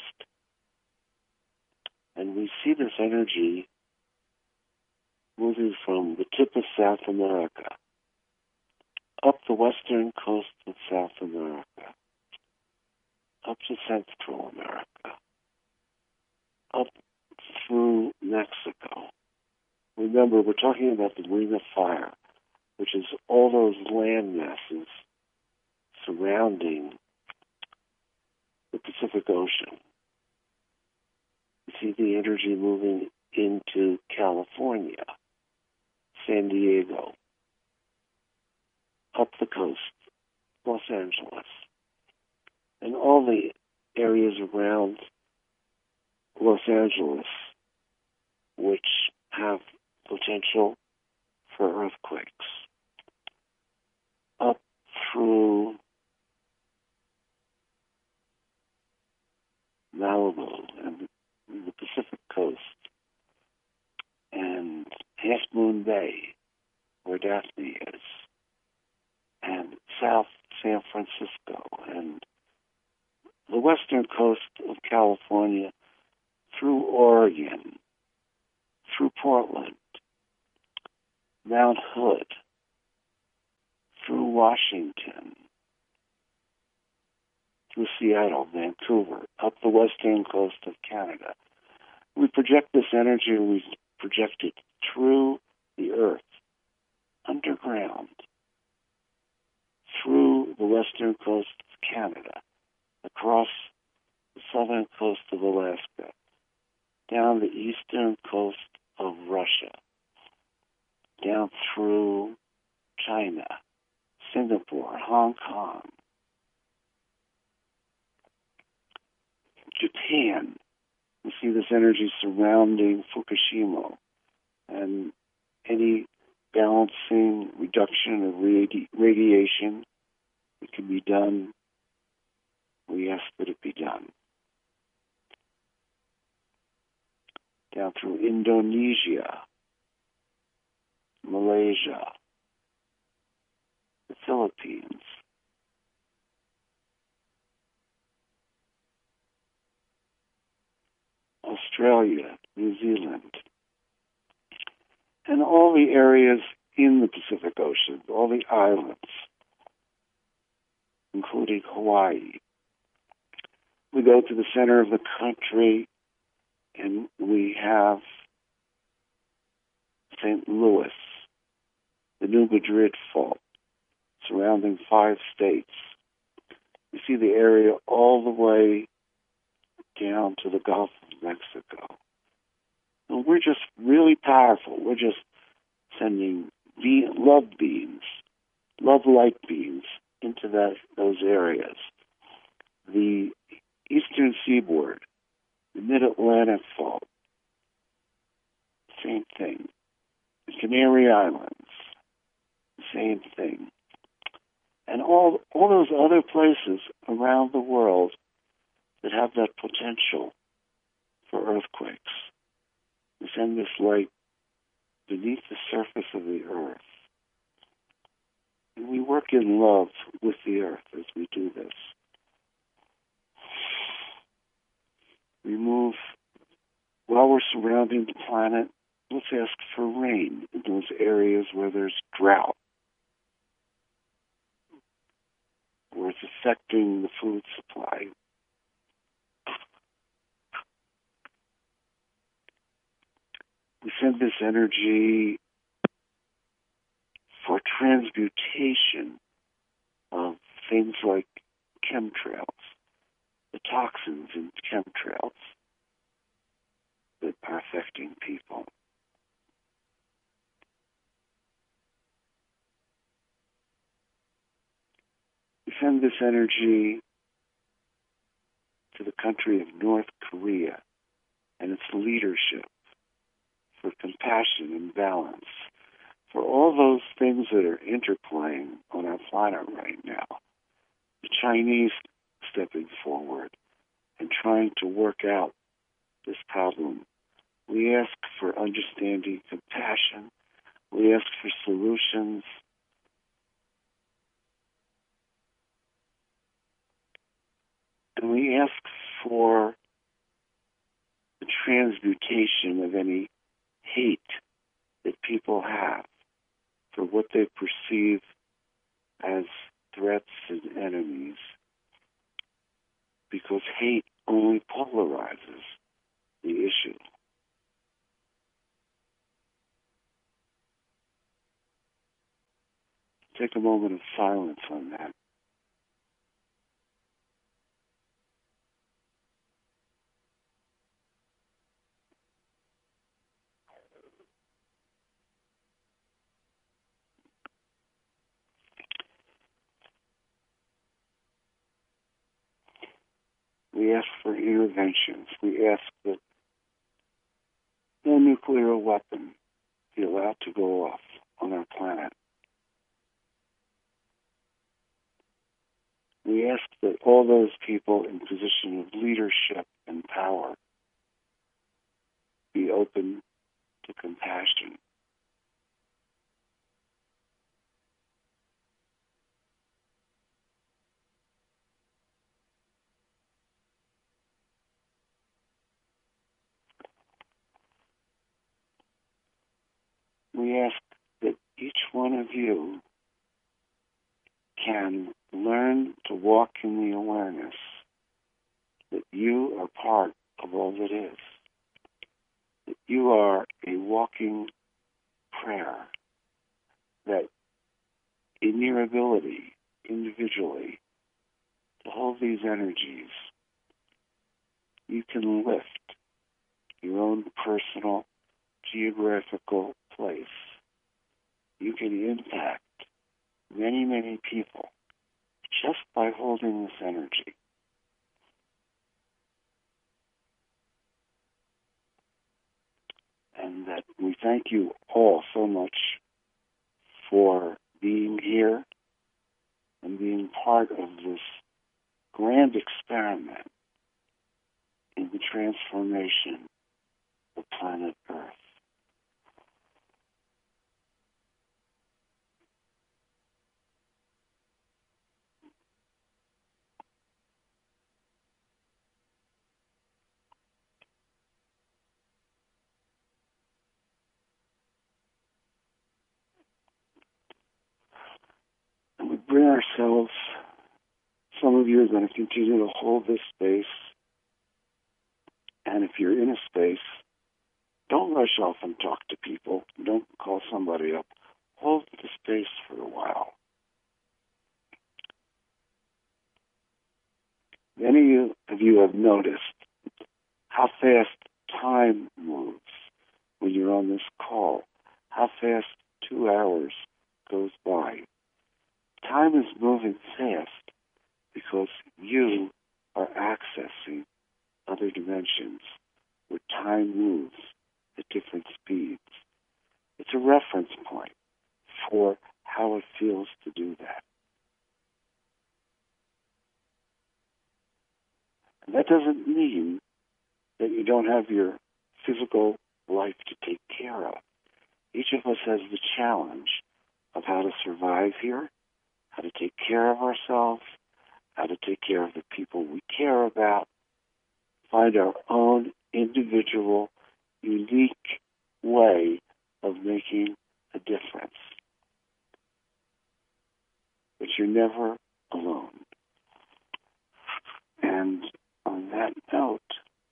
and we see this energy moving from the tip of South America up the western coast of South America, up to Central America, up through Mexico. Remember, we're talking about the Ring of Fire, which is all those land masses surrounding the Pacific Ocean. You see the energy moving into California, San Diego, up the coast, Los Angeles, and all the areas around Los Angeles which have potential for earthquakes, up through Malibu and the Pacific Coast, and Half Moon Bay, where Daphne is, and South San Francisco, and the western coast of California, through Oregon, through Portland, Mount Hood, through Washington, through Seattle, Vancouver, up the western coast of Canada. We project this energy, we project it through the earth, underground, through the western coast of Canada, across the southern coast of Alaska, down the eastern coast of Russia, down through China, Singapore, Hong Kong, Japan. We see this energy surrounding Fukushima, and any balancing reduction of radiation that can be done, we ask that it be done. Down through Indonesia, Malaysia, the Philippines, Australia, New Zealand, and all the areas in the Pacific Ocean, all the islands, including Hawaii. We go to the center of the country, and we have St. Louis, the New Madrid Fault, surrounding 5 states. You see the area all the way down to the Gulf of Mexico. And we're just really powerful. We're just sending love beams, love light beams into those areas. The eastern seaboard, the Mid-Atlantic Fault, same thing. The Canary Islands, same thing. And all those other places around the world that have that potential for earthquakes. We send this light beneath the surface of the earth. And we work in love with the earth as we do this. We move, while we're surrounding the planet, let's ask for rain in those areas where there's drought, where it's affecting the food supply. We send this energy for transmutation of things like chemtrails, the toxins in chemtrails that are affecting people. We send this energy to the country of North Korea and its leadership for compassion and balance, for all those things that are interplaying on our planet right now. The Chinese stepping forward and trying to work out this problem. We ask for understanding, compassion. We ask for solutions. And we ask for the transmutation of any hate that people have for what they perceive as threats and enemies. Because hate only polarizes the issue. Take a moment of silence on that. We ask for interventions. We ask that no nuclear weapon be allowed to go off on our planet. We ask that all those people in position of leadership and power be open to compassion. We ask that each one of you can learn to walk in the awareness that you are part of all that is, that you are a walking prayer, that in your ability individually to hold these energies, you can lift your own personal geographical place. You can impact many, many people just by holding this energy. And that we thank you all so much for being here and being part of this grand experiment in the transformation of planet Earth. And we bring ourselves, some of you are going to continue to hold this space. And if you're in a space, don't rush off and talk to people. Don't call somebody up. Hold the space for a while. Many of you have noticed how fast time moves when you're on this call, how fast 2 hours goes by. Time is moving fast because you are accessing other dimensions where time moves at different speeds. It's a reference point for how it feels to do that. And that doesn't mean that you don't have your physical life to take care of. Each of us has the challenge of how to survive here, how to take care of ourselves, how to take care of the people we care about, find our own individual, unique way of making a difference. But you're never alone. And on that note,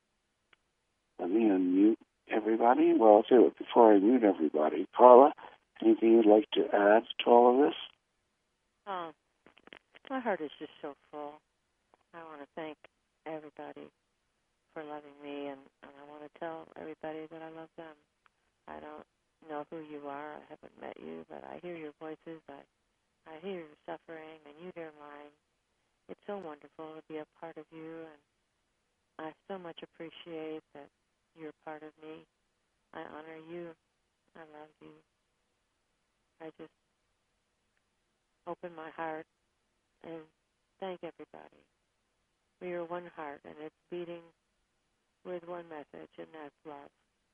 let me unmute everybody. Well, I'll do it before I mute everybody. Carla, anything you'd like to add to all of this? Oh, my heart is just so full. I want to thank everybody for loving me, and I want to tell everybody that I love them. I don't know who you are. I haven't met you, but I hear your voices. I hear your suffering, and you hear mine. It's so wonderful to be a part of you, and I so much appreciate that you're part of me. I honor you. I love you. I just open my heart and thank everybody. We are one heart, and it's beating with one message, and that's love.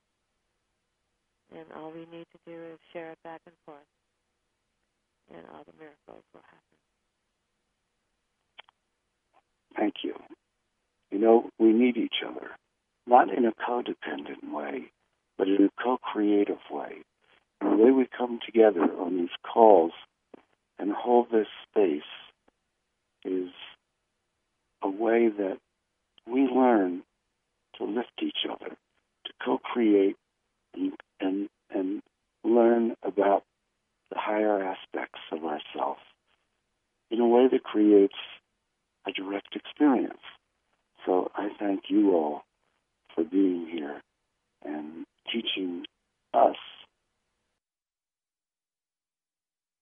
And all we need to do is share it back and forth, and all the miracles will happen. Thank you. You know, we need each other, not in a codependent way, but in a co-creative way. And the way we come together on these calls and hold this space is a way that we learn to lift each other, to co-create and learn about the higher aspects of ourselves in a way that creates a direct experience. So I thank you all for being here